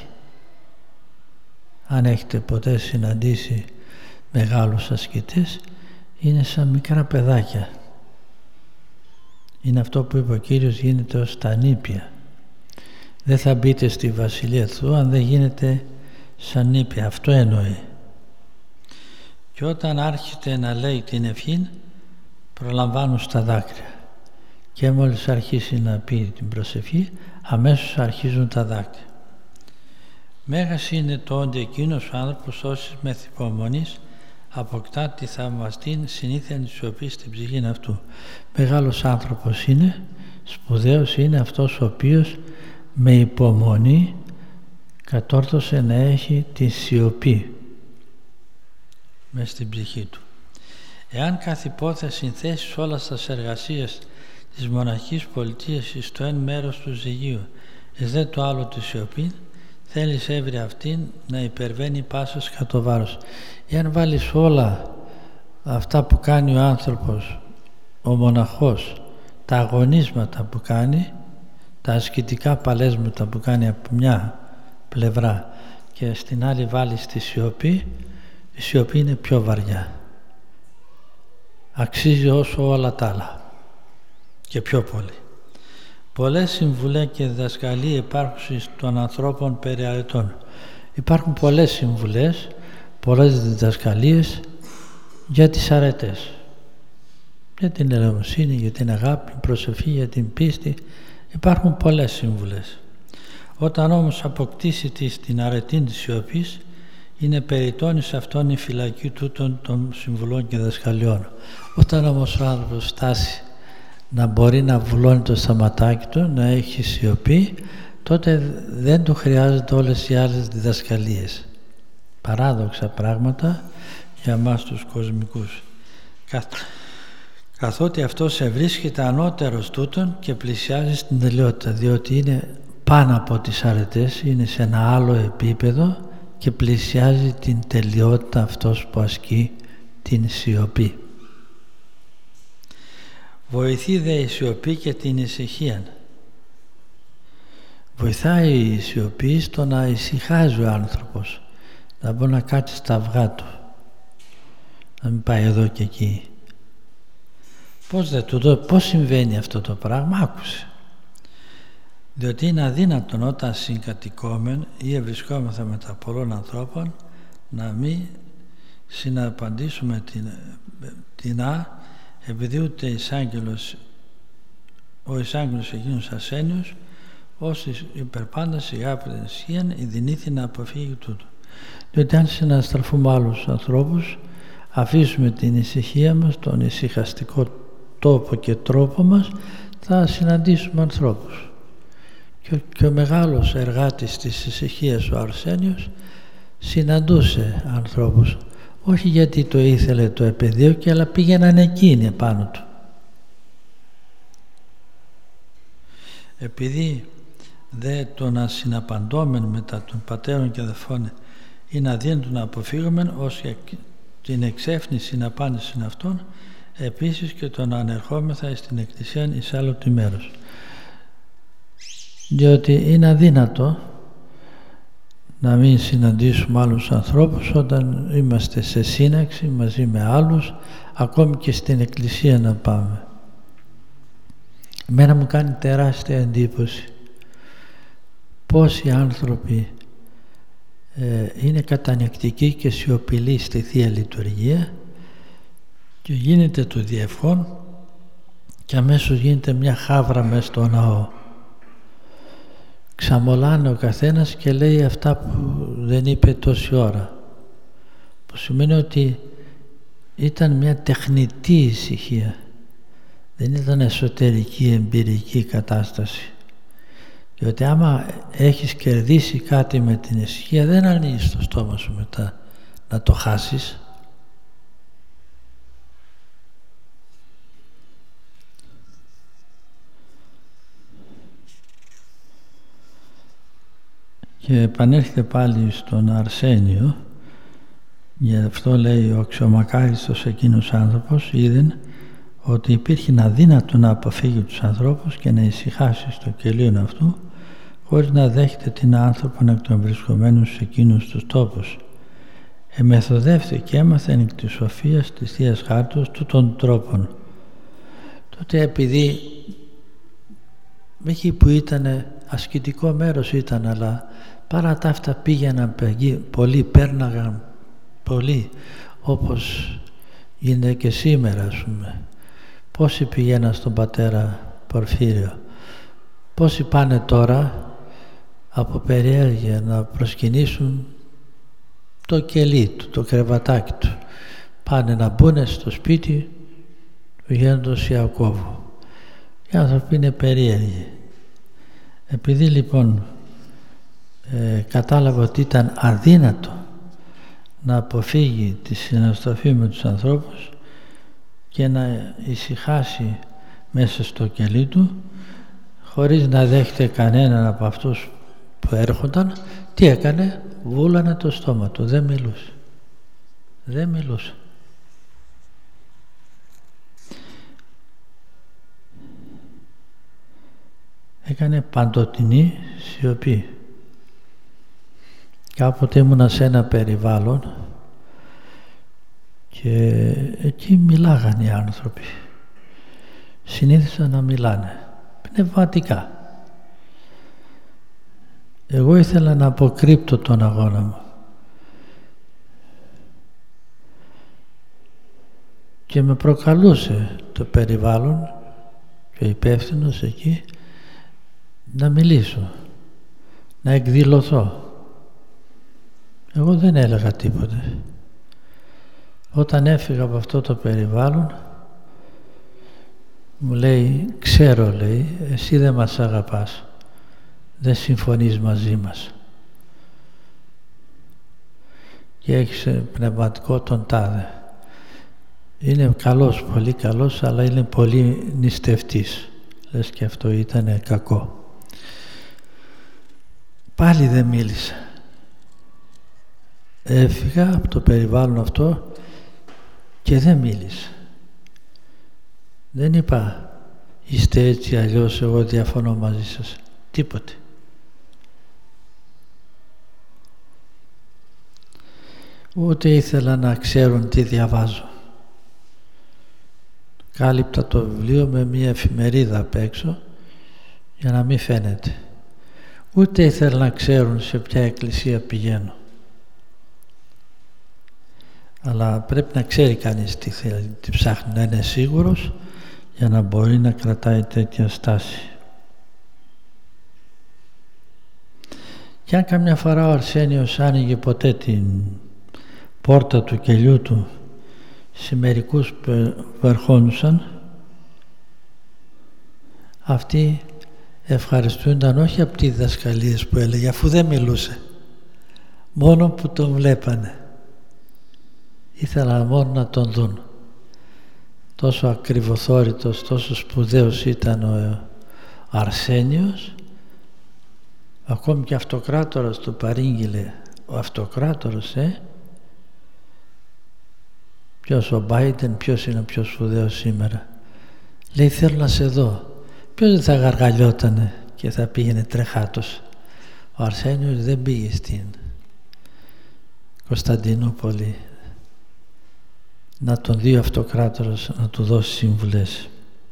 Αν έχετε ποτέ συναντήσει μεγάλους ασκητές, είναι σαν μικρά παιδάκια. Είναι αυτό που είπε ο Κύριος, γίνεται ως τα νήπια. Δεν θα μπείτε στη Βασιλεία του Θεού αν δεν γίνετε σαν νήπια. Αυτό εννοεί. Και όταν άρχεται να λέει την ευχή, προλαμβάνουν στα δάκρυα. Και μόλις αρχίσει να πει την προσευχή, αμέσως αρχίζουν τα δάκρυα. Μέγας είναι το όντι εκείνος ο άνθρωπος όσοι με υπομονής αποκτά τη θαυμαστή συνήθεια της σιωπής στην ψυχή αυτού. Μεγάλος άνθρωπος είναι, σπουδαίος είναι αυτός ο οποίος με υπομονή κατόρθωσε να έχει τη σιωπή μες στην ψυχή του. Εάν καθ' υπόθεση θέσεις όλα στα εργασίες της μοναχής πολιτείας στο εν μέρος του ζυγίου, δε το άλλο τη σιωπή, θέλεις έβρε αυτήν να υπερβαίνει πάσος κατ' το βάρος. Εάν βάλεις όλα αυτά που κάνει ο άνθρωπος, ο μοναχός, τα αγωνίσματα που κάνει, τα ασκητικά παλέσματα που κάνει από μια πλευρά και στην άλλη βάλεις τη σιωπή, η σιωπή είναι πιο βαριά. Αξίζει όσο όλα τα άλλα και πιο πολύ. Πολλές συμβουλές και διδασκαλίες υπάρχουν των ανθρώπων περί αρετών. Υπάρχουν πολλές συμβουλές, πολλές διδασκαλίες για τις αρετές. Για την ελεημοσύνη, για την αγάπη, την προσευχή, για την πίστη. Υπάρχουν πολλές συμβουλές. Όταν όμως αποκτήσει την αρετή της σιωπής, είναι περιττώνη σε αυτόν η φυλακή τούτων των συμβουλών και διδασκαλιών. Όταν όμως ο άνθρωπος φτάσει να μπορεί να βουλώνει το σταματάκι του, να έχει σιωπή, τότε δεν του χρειάζεται όλες οι άλλες διδασκαλίες. Παράδοξα πράγματα για εμάς τους κοσμικούς. καθότι αυτός ευρίσκεται ανώτερος τούτον και πλησιάζει στην τελειότητα, διότι είναι πάνω από τις αρετές, είναι σε ένα άλλο επίπεδο και πλησιάζει την τελειότητα αυτός που ασκεί την σιωπή. Βοηθεί δε η σιωπή και την ησυχία. Βοηθάει η σιωπή στο να ησυχάζει ο άνθρωπος, να μπορεί να κάτσει στα αυγά του, να μην πάει εδώ και εκεί. Πώς συμβαίνει αυτό το πράγμα? Άκουσε. Διότι είναι αδύνατον όταν συγκατοικόμεν ή ευρισκόμεθα μετά πολλών ανθρώπων να μην συναπαντήσουμε την επειδή ούτε ο εισάγγελος εκείνος ασένιος όσοι υπερπάντα σιγά από την ισχύαν ειδηνήθη να αποφύγει τούτο. Διότι αν συναστραφούμε άλλους ανθρώπους, αφήσουμε την ησυχία μας, τον ησυχαστικό τόπο και τρόπο μας, θα συναντήσουμε ανθρώπους. Και ο μεγάλος εργάτης της ησυχίας, ο Αρσένιος, συναντούσε ανθρώπους, όχι γιατί το ήθελε το επαιδείο, αλλά πήγαιναν εκείνοι επάνω του. Επειδή δε το να συναπαντώμεν μετά των πατέρων και αδελφών είναι αδύνατο να αποφύγουμε ως την εξέφνηση συναπάντηση αυτών, επίσης και το να ανερχόμεθα στην εκκλησία εις άλλο του μέρος. Διότι είναι αδύνατο να μην συναντήσουμε άλλους ανθρώπους όταν είμαστε σε σύναξη μαζί με άλλους, ακόμη και στην εκκλησία να πάμε. Εμένα μου κάνει τεράστια εντύπωση πόσοι άνθρωποι είναι κατανεκτικοί και σιωπηλοί στη Θεία Λειτουργία και γίνεται το διευχόν και αμέσως γίνεται μια χάβρα μες στο ναό. Ξαμολάνε ο καθένας και λέει αυτά που δεν είπε τόση ώρα, που σημαίνει ότι ήταν μια τεχνητή ησυχία, δεν ήταν εσωτερική εμπειρική κατάσταση. Διότι άμα έχεις κερδίσει κάτι με την ησυχία, δεν ανοίγεις το στόμα σου μετά να το χάσεις. Και επανέρχεται πάλι στον Αρσένιο, γι' αυτό λέει ο αξιομακάριστος εκείνος άνθρωπος, είδεν ότι υπήρχε αδύνατο να αποφύγει τους ανθρώπους και να ησυχάσει στο κελίον αυτού, χωρίς να δέχεται την άνθρωπον εκ των βρισκομένων σε εκείνους τους τόπους. Εμεθοδεύθηκε και έμαθεν εκ της σοφίας της Θείας Χάρτος του των τρόπων. Τότε επειδή εκεί που ήταν ασκητικό μέρος ήταν, αλλά παρά τα αυτά πήγαιναν πολλοί, πέρναγαν πολλοί, όπως είναι και σήμερα, ας πούμε. Πόσοι πηγαίναν στον πατέρα Πορφύριο, πόσοι πάνε τώρα από περιέργεια να προσκυνήσουν το κελί του, το κρεβατάκι του. Πάνε να μπουν στο σπίτι του γέροντος Ιακώβου. Οι άνθρωποι είναι περίεργοι. Επειδή λοιπόν κατάλαβε ότι ήταν αδύνατο να αποφύγει τη συναστροφή με τους ανθρώπους και να ησυχάσει μέσα στο κελί του, χωρίς να δέχεται κανέναν από αυτούς που έρχονταν, τι έκανε? Βούλανε το στόμα του, δεν μιλούσε. Δεν μιλούσε. Έκανε παντοτινή σιωπή. Κάποτε ήμουνα σε ένα περιβάλλον και εκεί μιλάγαν οι άνθρωποι. Συνήθισαν να μιλάνε πνευματικά. Εγώ ήθελα να αποκρύπτω τον αγώνα μου και με προκαλούσε το περιβάλλον και ο υπεύθυνος εκεί να μιλήσω, να εκδηλωθώ. Εγώ δεν έλεγα τίποτε. Όταν έφυγα από αυτό το περιβάλλον, μου λέει, ξέρω, λέει, εσύ δεν μας αγαπάς, δεν συμφωνείς μαζί μας και έχεις πνευματικό τον τάδε. Είναι καλός, πολύ καλός, αλλά είναι πολύ νηστευτής. Λες και αυτό ήταν κακό. Πάλι δεν μίλησα. Έφυγα από το περιβάλλον αυτό και δεν μίλησα. Δεν είπα είστε έτσι, αλλιώς εγώ διαφωνώ μαζί σας. Τίποτε. Ούτε ήθελα να ξέρουν τι διαβάζω. Κάλυπτα το βιβλίο με μια εφημερίδα απ' έξω για να μην φαίνεται. Ούτε ήθελα να ξέρουν σε ποια εκκλησία πηγαίνω. Αλλά πρέπει να ξέρει κανείς τι θέλει, τι ψάχνει, να είναι σίγουρος για να μπορεί να κρατάει τέτοια στάση. Και αν καμιά φορά ο Αρσένιος άνοιγε ποτέ την πόρτα του κελιού του σε μερικούς που ερχόντουσαν, αυτοί ευχαριστούνταν όχι από τις διδασκαλίες που έλεγε, αφού δεν μιλούσε, μόνο που τον βλέπανε. Ήθελαν μόνο να τον δουν. Τόσο ακριβοθόρητος, τόσο σπουδαίος ήταν ο Αρσένιος, ακόμη και αυτοκράτορας του παρήγγειλε, ο αυτοκράτορας, ποιος ο Μπάιντεν, ποιος είναι ο πιο σπουδαίος σήμερα. Λέει, θέλω να σε δω. Ποιος δεν θα γαργαλιότανε και θα πήγαινε τρεχάτος. Ο Αρσένιος δεν πήγε στην Κωνσταντινούπολη να τον δει ο αυτοκράτορας να του δώσει συμβουλές.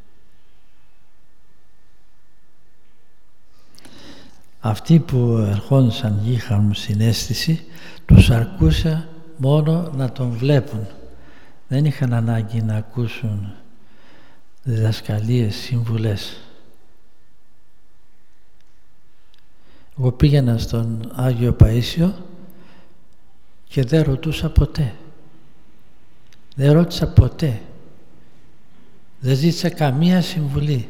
Αυτοί που ερχόντουσαν και είχαν συναίσθηση, τους αρκούσε μόνο να τον βλέπουν. Δεν είχαν ανάγκη να ακούσουν διδασκαλίες, συμβουλές. Εγώ πήγαινα στον Άγιο Παΐσιο και δεν ρωτούσα ποτέ. Δεν ρώτησα ποτέ. Δεν ζήτησα καμία συμβουλή.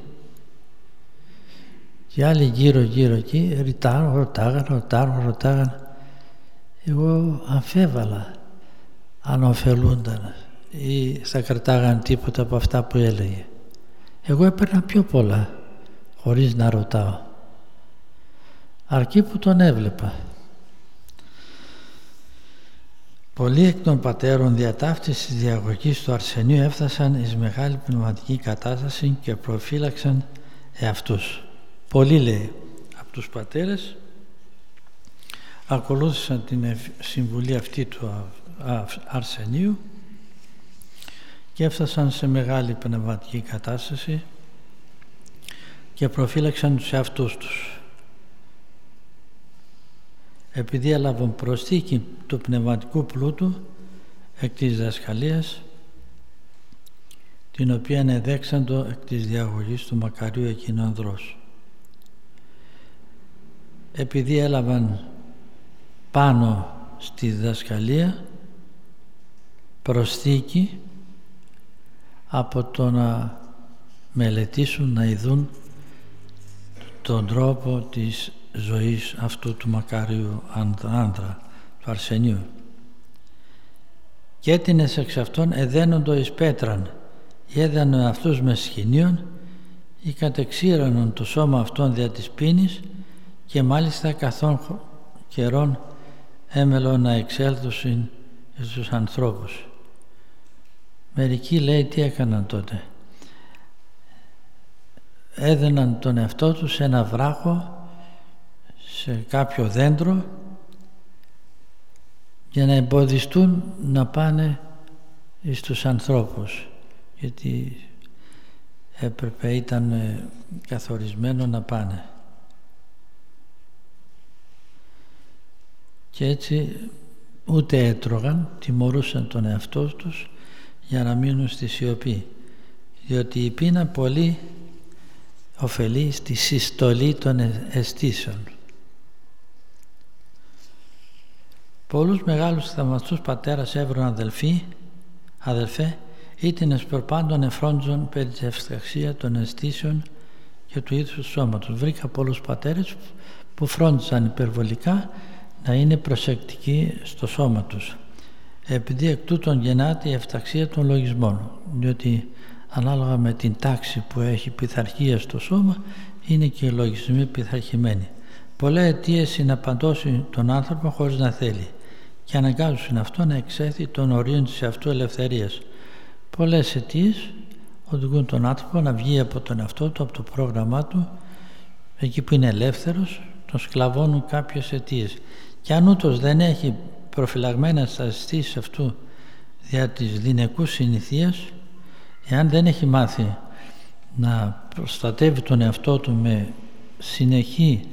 Και άλλοι γύρω εκεί ρωτάγαν. Εγώ αμφέβαλα αν ωφελούνταν ή θα κρατάγαν τίποτα από αυτά που έλεγε. Εγώ έπαιρνα πιο πολλά χωρίς να ρωτάω, αρκεί που τον έβλεπα. Πολλοί εκ των πατέρων δια ταύτης της διαγωγής του Αρσενίου έφτασαν εις μεγάλη πνευματική κατάσταση και προφύλαξαν εαυτούς. Πολλοί, λέει, από τους πατέρες ακολούθησαν την συμβουλή αυτή του Αρσενίου και έφτασαν σε μεγάλη πνευματική κατάσταση και προφύλαξαν τους εαυτούς τους. Επειδή έλαβαν προσθήκη του πνευματικού πλούτου εκ της διδασκαλίας, την οποία εδέξαντο εκ της διαγωγής του μακαρίου εκείνου ανδρός. Επειδή έλαβαν πάνω στη διδασκαλία προσθήκη από το να μελετήσουν, να ειδούν τον τρόπο της ζωής αυτού του μακάριου άνδρα, του Αρσενίου. Και έτεινες εξ αυτών εδένοντο εις πέτραν, έδανε αυτούς με σχοινίων ή κατεξήρανον το σώμα αυτών δια της πίνης και μάλιστα καθόν καιρών έμελον να εξέλθουσιν στους ανθρώπους. Μερικοί, λέει, τι έκαναν τότε. Έδαιναν τον εαυτό τους σε ένα βράχο, σε κάποιο δέντρο, για να εμποδιστούν να πάνε στους ανθρώπους, γιατί έπρεπε, ήταν καθορισμένο να πάνε. Και έτσι ούτε έτρωγαν, τιμωρούσαν τον εαυτό τους για να μείνουν στη σιωπή, διότι η πείνα πολύ ωφελεί στη συστολή των αισθήσεων. Πολλούς μεγάλους θαυμαστούς πατέρας έβρουν αδελφέ, ήτινες προπάντων εφρόντζον περί της ευσταξία των αισθήσεων και του ίδιου του σώματος. Βρήκα πολλούς πατέρες που φρόντισαν υπερβολικά να είναι προσεκτικοί στο σώμα τους. επειδή εκ τούτων γεννάται η εφταξία των λογισμών, διότι ανάλογα με την τάξη που έχει πειθαρχία στο σώμα είναι και οι λογισμοί πειθαρχημένοι. Πολλές αιτίες είναι να παντώσει τον άνθρωπο χωρίς να θέλει και αναγκάζουν αυτό να εξέλθει των ορίων της αυτού ελευθερίας. Πολλές αιτίες οδηγούν τον άνθρωπο να βγει από τον εαυτό του, από το πρόγραμμά του, εκεί που είναι ελεύθερος, τον σκλαβώνουν κάποιες αιτίες. Και αν ούτως δεν έχει προφυλαγμένα στα αισθήσεις αυτού δια της δυναικούς συνηθίας, εάν δεν έχει μάθει να προστατεύει τον εαυτό του με συνεχή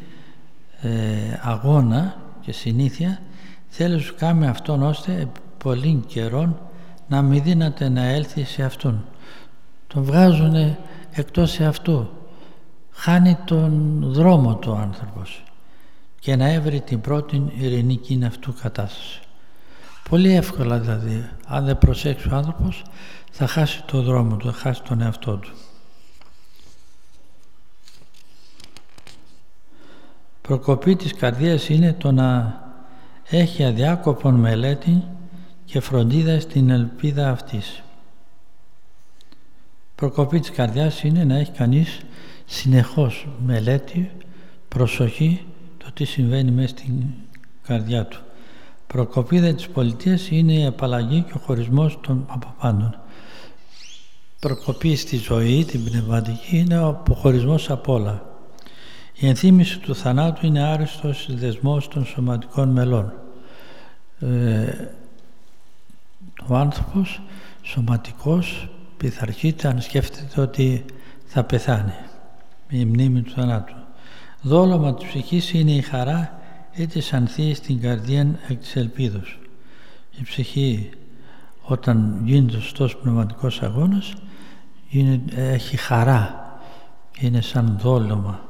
αγώνα και συνήθεια, θέλει να σου κάνει αυτόν ώστε πολύ καιρόν να μην δύναται να έλθει σε αυτόν. Τον βγάζουν εκτός σε αυτού. Χάνει τον δρόμο του άνθρωπος και να έβρει την πρώτη ειρηνική αυτού κατάσταση. Πολύ εύκολα δηλαδή, αν δεν προσέξει ο άνθρωπος, θα χάσει τον δρόμο του, θα χάσει τον εαυτό του. Προκοπή της καρδίας είναι το να έχει αδιάκοπον μελέτη και φροντίδα στην ελπίδα αυτής. Προκοπή της καρδιάς είναι να έχει κανείς συνεχώς μελέτη, προσοχή το τι συμβαίνει μέσα στην καρδιά του. Προκοπή της πολιτείας είναι η απαλλαγή και ο χωρισμός των αποπάντων. Προκοπή στη ζωή, την πνευματική, είναι ο αποχωρισμός από όλα. Η ενθύμηση του θανάτου είναι άριστος δεσμός των σωματικών μελών. Ο άνθρωπος σωματικός πειθαρχείται αν σκέφτεται ότι θα πεθάνει με η μνήμη του θανάτου. Δόλωμα της ψυχής είναι η χαρά είτε σανθεί στην καρδία εκ της ελπίδος. Η ψυχή όταν γίνεται σωστός πνευματικός αγώνας έχει χαρά, είναι σαν δόλωμα.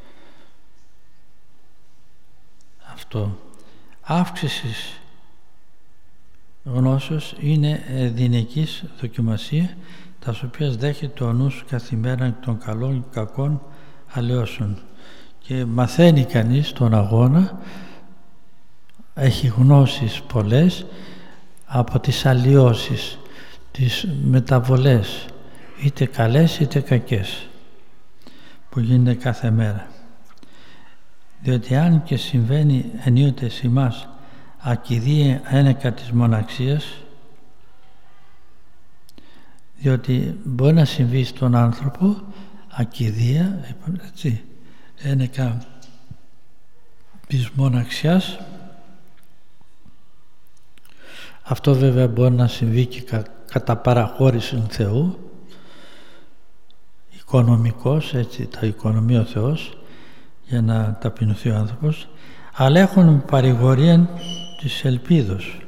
Αυτό. Αύξησης γνώσεως είναι δυναικής δοκιμασία, τα οποίας δέχεται ο νους καθημερινά των καλών και κακών αλλοιώσεων. Και μαθαίνει κανείς τον αγώνα, έχει γνώσεις πολλές από τις αλλοιώσεις, τις μεταβολές, είτε καλές είτε κακές, που γίνεται κάθε μέρα. Διότι αν και συμβαίνει ενίοτε σε εμάς ακηδία ένεκα της μοναξίας, διότι μπορεί να συμβεί στον άνθρωπο ακηδία, έτσι, ένεκα της μοναξιάς. Αυτό βέβαια μπορεί να συμβεί και κατά παραχώρηση Θεού, οικονομικός, έτσι, τα οικονομεί ο Θεός για να ταπεινωθεί ο άνθρωπος, αλλά έχουν παρηγορία της ελπίδος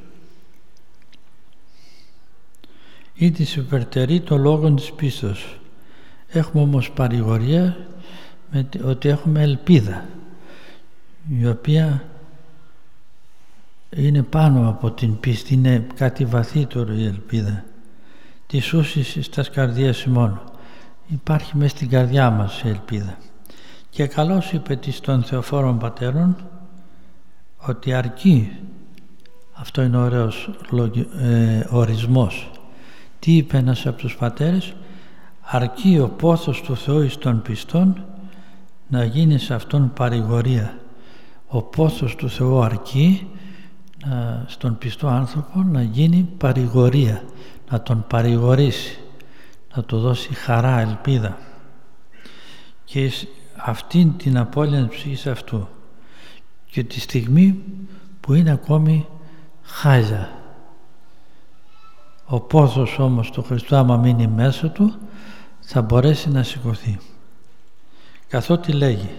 ή της υπερτερεί των λόγων της πίστος. Έχουμε όμως παρηγορία με ότι έχουμε ελπίδα, η οποία είναι πάνω από την πίστη, είναι κάτι βαθύτερο η ελπίδα. Της ούσης στας καρδίας ημών. Υπάρχει μέσα στην καρδιά μας η ελπίδα. Και καλώς είπε της των Θεοφόρων Πατέρων ότι αρκεί, αυτό είναι ωραίος ορισμός. Τι είπε ένας από τους πατέρες? Αρκεί ο πόθος του Θεού εις των πιστών να γίνει σε αυτόν παρηγορία. Ο πόθος του Θεού αρκεί στον πιστό άνθρωπο να γίνει παρηγορία, να τον παρηγορήσει, να του δώσει χαρά, ελπίδα. Και αυτήν την απώλεια της ψυχής αυτού και τη στιγμή που είναι ακόμη χάλια. Ο πόθος όμως του Χριστού, άμα μείνει μέσα του, θα μπορέσει να σηκωθεί. Καθότι λέγει,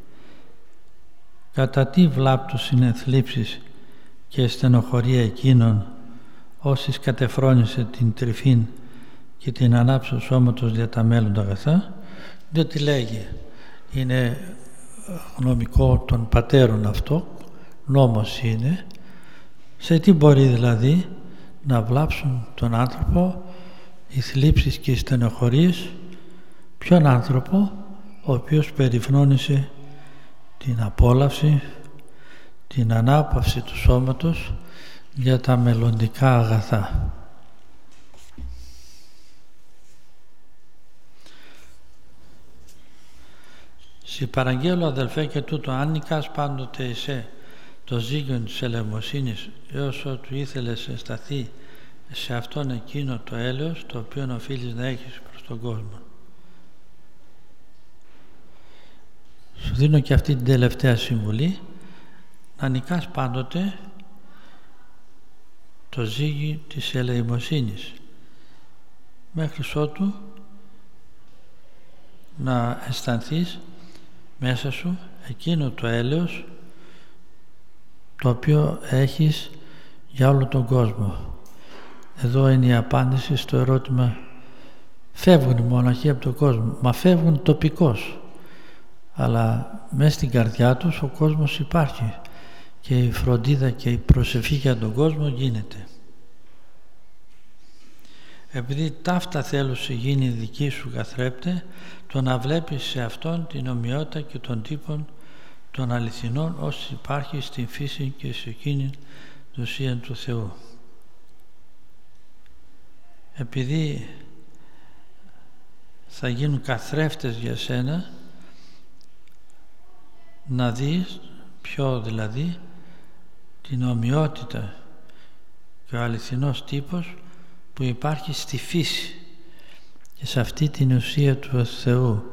κατά τι βλάπτους είναι θλίψεις και στενοχωρία εκείνων όσοι κατεφρόνησε την τρυφήν και την ανάψω σώματος δια τα μέλλοντα αγαθά, διότι λέγει, είναι γνωμικό των πατέρων αυτό, νόμος είναι. Σε τι μπορεί δηλαδή να βλάψουν τον άνθρωπο οι θλίψεις και οι στενοχωρίες? Ποιον άνθρωπο? Ο οποίος περιφρόνησε την απόλαυση, την ανάπαυση του σώματος για τα μελλοντικά αγαθά. Συ παραγγέλω αδελφέ και τούτο, αν νικάς πάντοτε εσέ το ζύγιον της ελεημοσύνης έως ότου ήθελες ενσταθεί σε αυτόν εκείνο το έλεος το οποίο οφείλεις να έχεις προς τον κόσμο. Σου δίνω και αυτή την τελευταία συμβουλή, να νικάς πάντοτε το ζύγι της ελεημοσύνης μέχρι ότου να αισθανθείς μέσα σου εκείνο το έλεος το οποίο έχεις για όλο τον κόσμο. Εδώ είναι η απάντηση στο ερώτημα, φεύγουν οι μοναχοί από τον κόσμο? Μα φεύγουν τοπικώς, αλλά μέσα στην καρδιά τους ο κόσμος υπάρχει και η φροντίδα και η προσευχή για τον κόσμο γίνεται. Επειδή ταύτα θέλουσε γίνει δική σου καθρέπτε, το να βλέπεις σε αυτόν την ομοιότητα και των τύπων των αληθινών όσοι υπάρχει στην φύση και σε εκείνη την ουσία του Θεού. Επειδή θα γίνουν καθρέφτες για σένα, να δεις πιο δηλαδή την ομοιότητα και ο αληθινός τύπος που υπάρχει στη φύση και σε αυτή την ουσία του Θεού.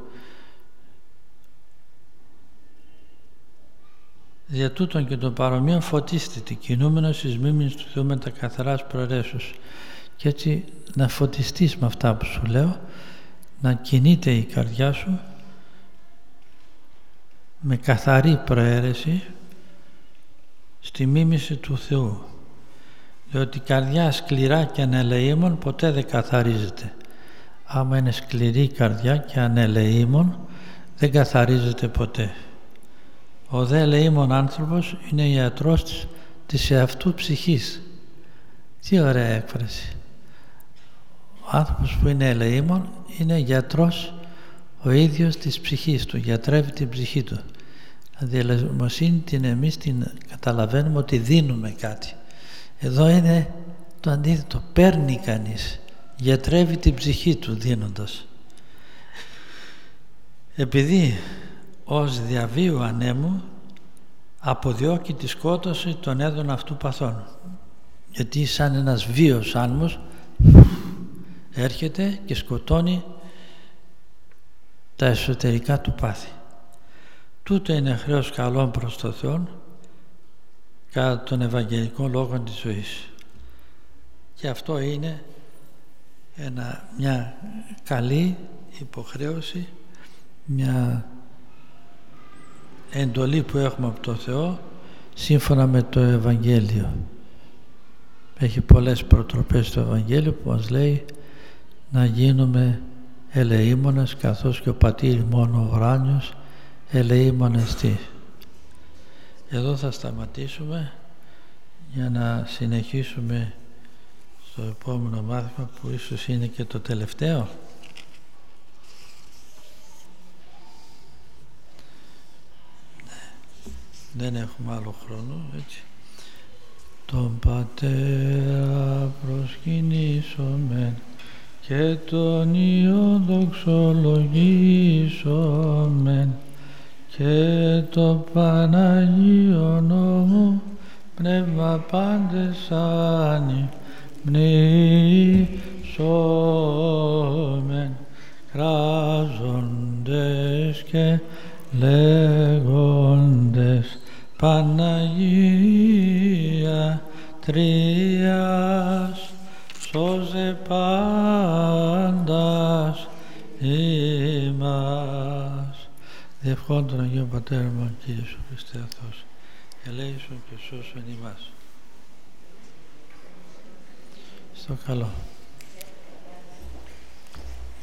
Δια τούτων και των παρομοίων φωτίστητε, κινούμενος εις μνήμης του Θεού με τα καθαράς προαιρέσεως. Και έτσι να φωτιστείς με αυτά που σου λέω, να κινείται η καρδιά σου με καθαρή προαίρεση στη μίμηση του Θεού. Διότι η καρδιά σκληρά και ανελεήμων ποτέ δεν καθαρίζεται. Άμα είναι σκληρή η καρδιά και ανελεήμων, δεν καθαρίζεται ποτέ. Ο δε ελεήμων άνθρωπος είναι ιατρός της εαυτού ψυχής. Τι ωραία έκφραση. Ο άνθρωπος που είναι ελεήμων είναι γιατρός ο ίδιος της ψυχής του, γιατρεύει την ψυχή του. Δηλαδή η ελεημοσύνη την εμείς την καταλαβαίνουμε ότι δίνουμε κάτι. Εδώ είναι το αντίθετο, παίρνει κανείς, γιατρεύει την ψυχή του δίνοντας. Επειδή ως διαβίου ανέμου αποδιώκει τη σκότωση των έδων αυτού παθών. Γιατί σαν ένας βίος άνεμος έρχεται και σκοτώνει τα εσωτερικά του πάθη. Τούτο είναι χρέος καλών προς το Θεό κατά των Ευαγγελικών λόγων της ζωής. Και αυτό είναι μια καλή υποχρέωση, μια εντολή που έχουμε από το Θεό σύμφωνα με το Ευαγγέλιο. Έχει πολλές προτροπές στο Ευαγγέλιο που μας λέει να γίνουμε ελεήμονες καθώς και ο πατήρ μόνο ο ουράνιος ελεήμονες τι. Εδώ θα σταματήσουμε για να συνεχίσουμε στο επόμενο μάθημα που ίσως είναι και το τελευταίο. Δεν έχουμε άλλο χρόνο, έτσι. Τον Πατέρα προσκυνήσομεν και τον Υιό δοξολογήσομεν και το Παναγίο Νόμο Πνεύμα πάντες ανυμνήσομεν, κράζοντες και λέγοντες Παναγία Τρίας, σώζε πάντας ημάς. Διευχών τον Αγίον Πατέρα μου, Κύριε Σου Χριστέ Αθώς, ελέησον και σώσον ημάς. Στο καλό.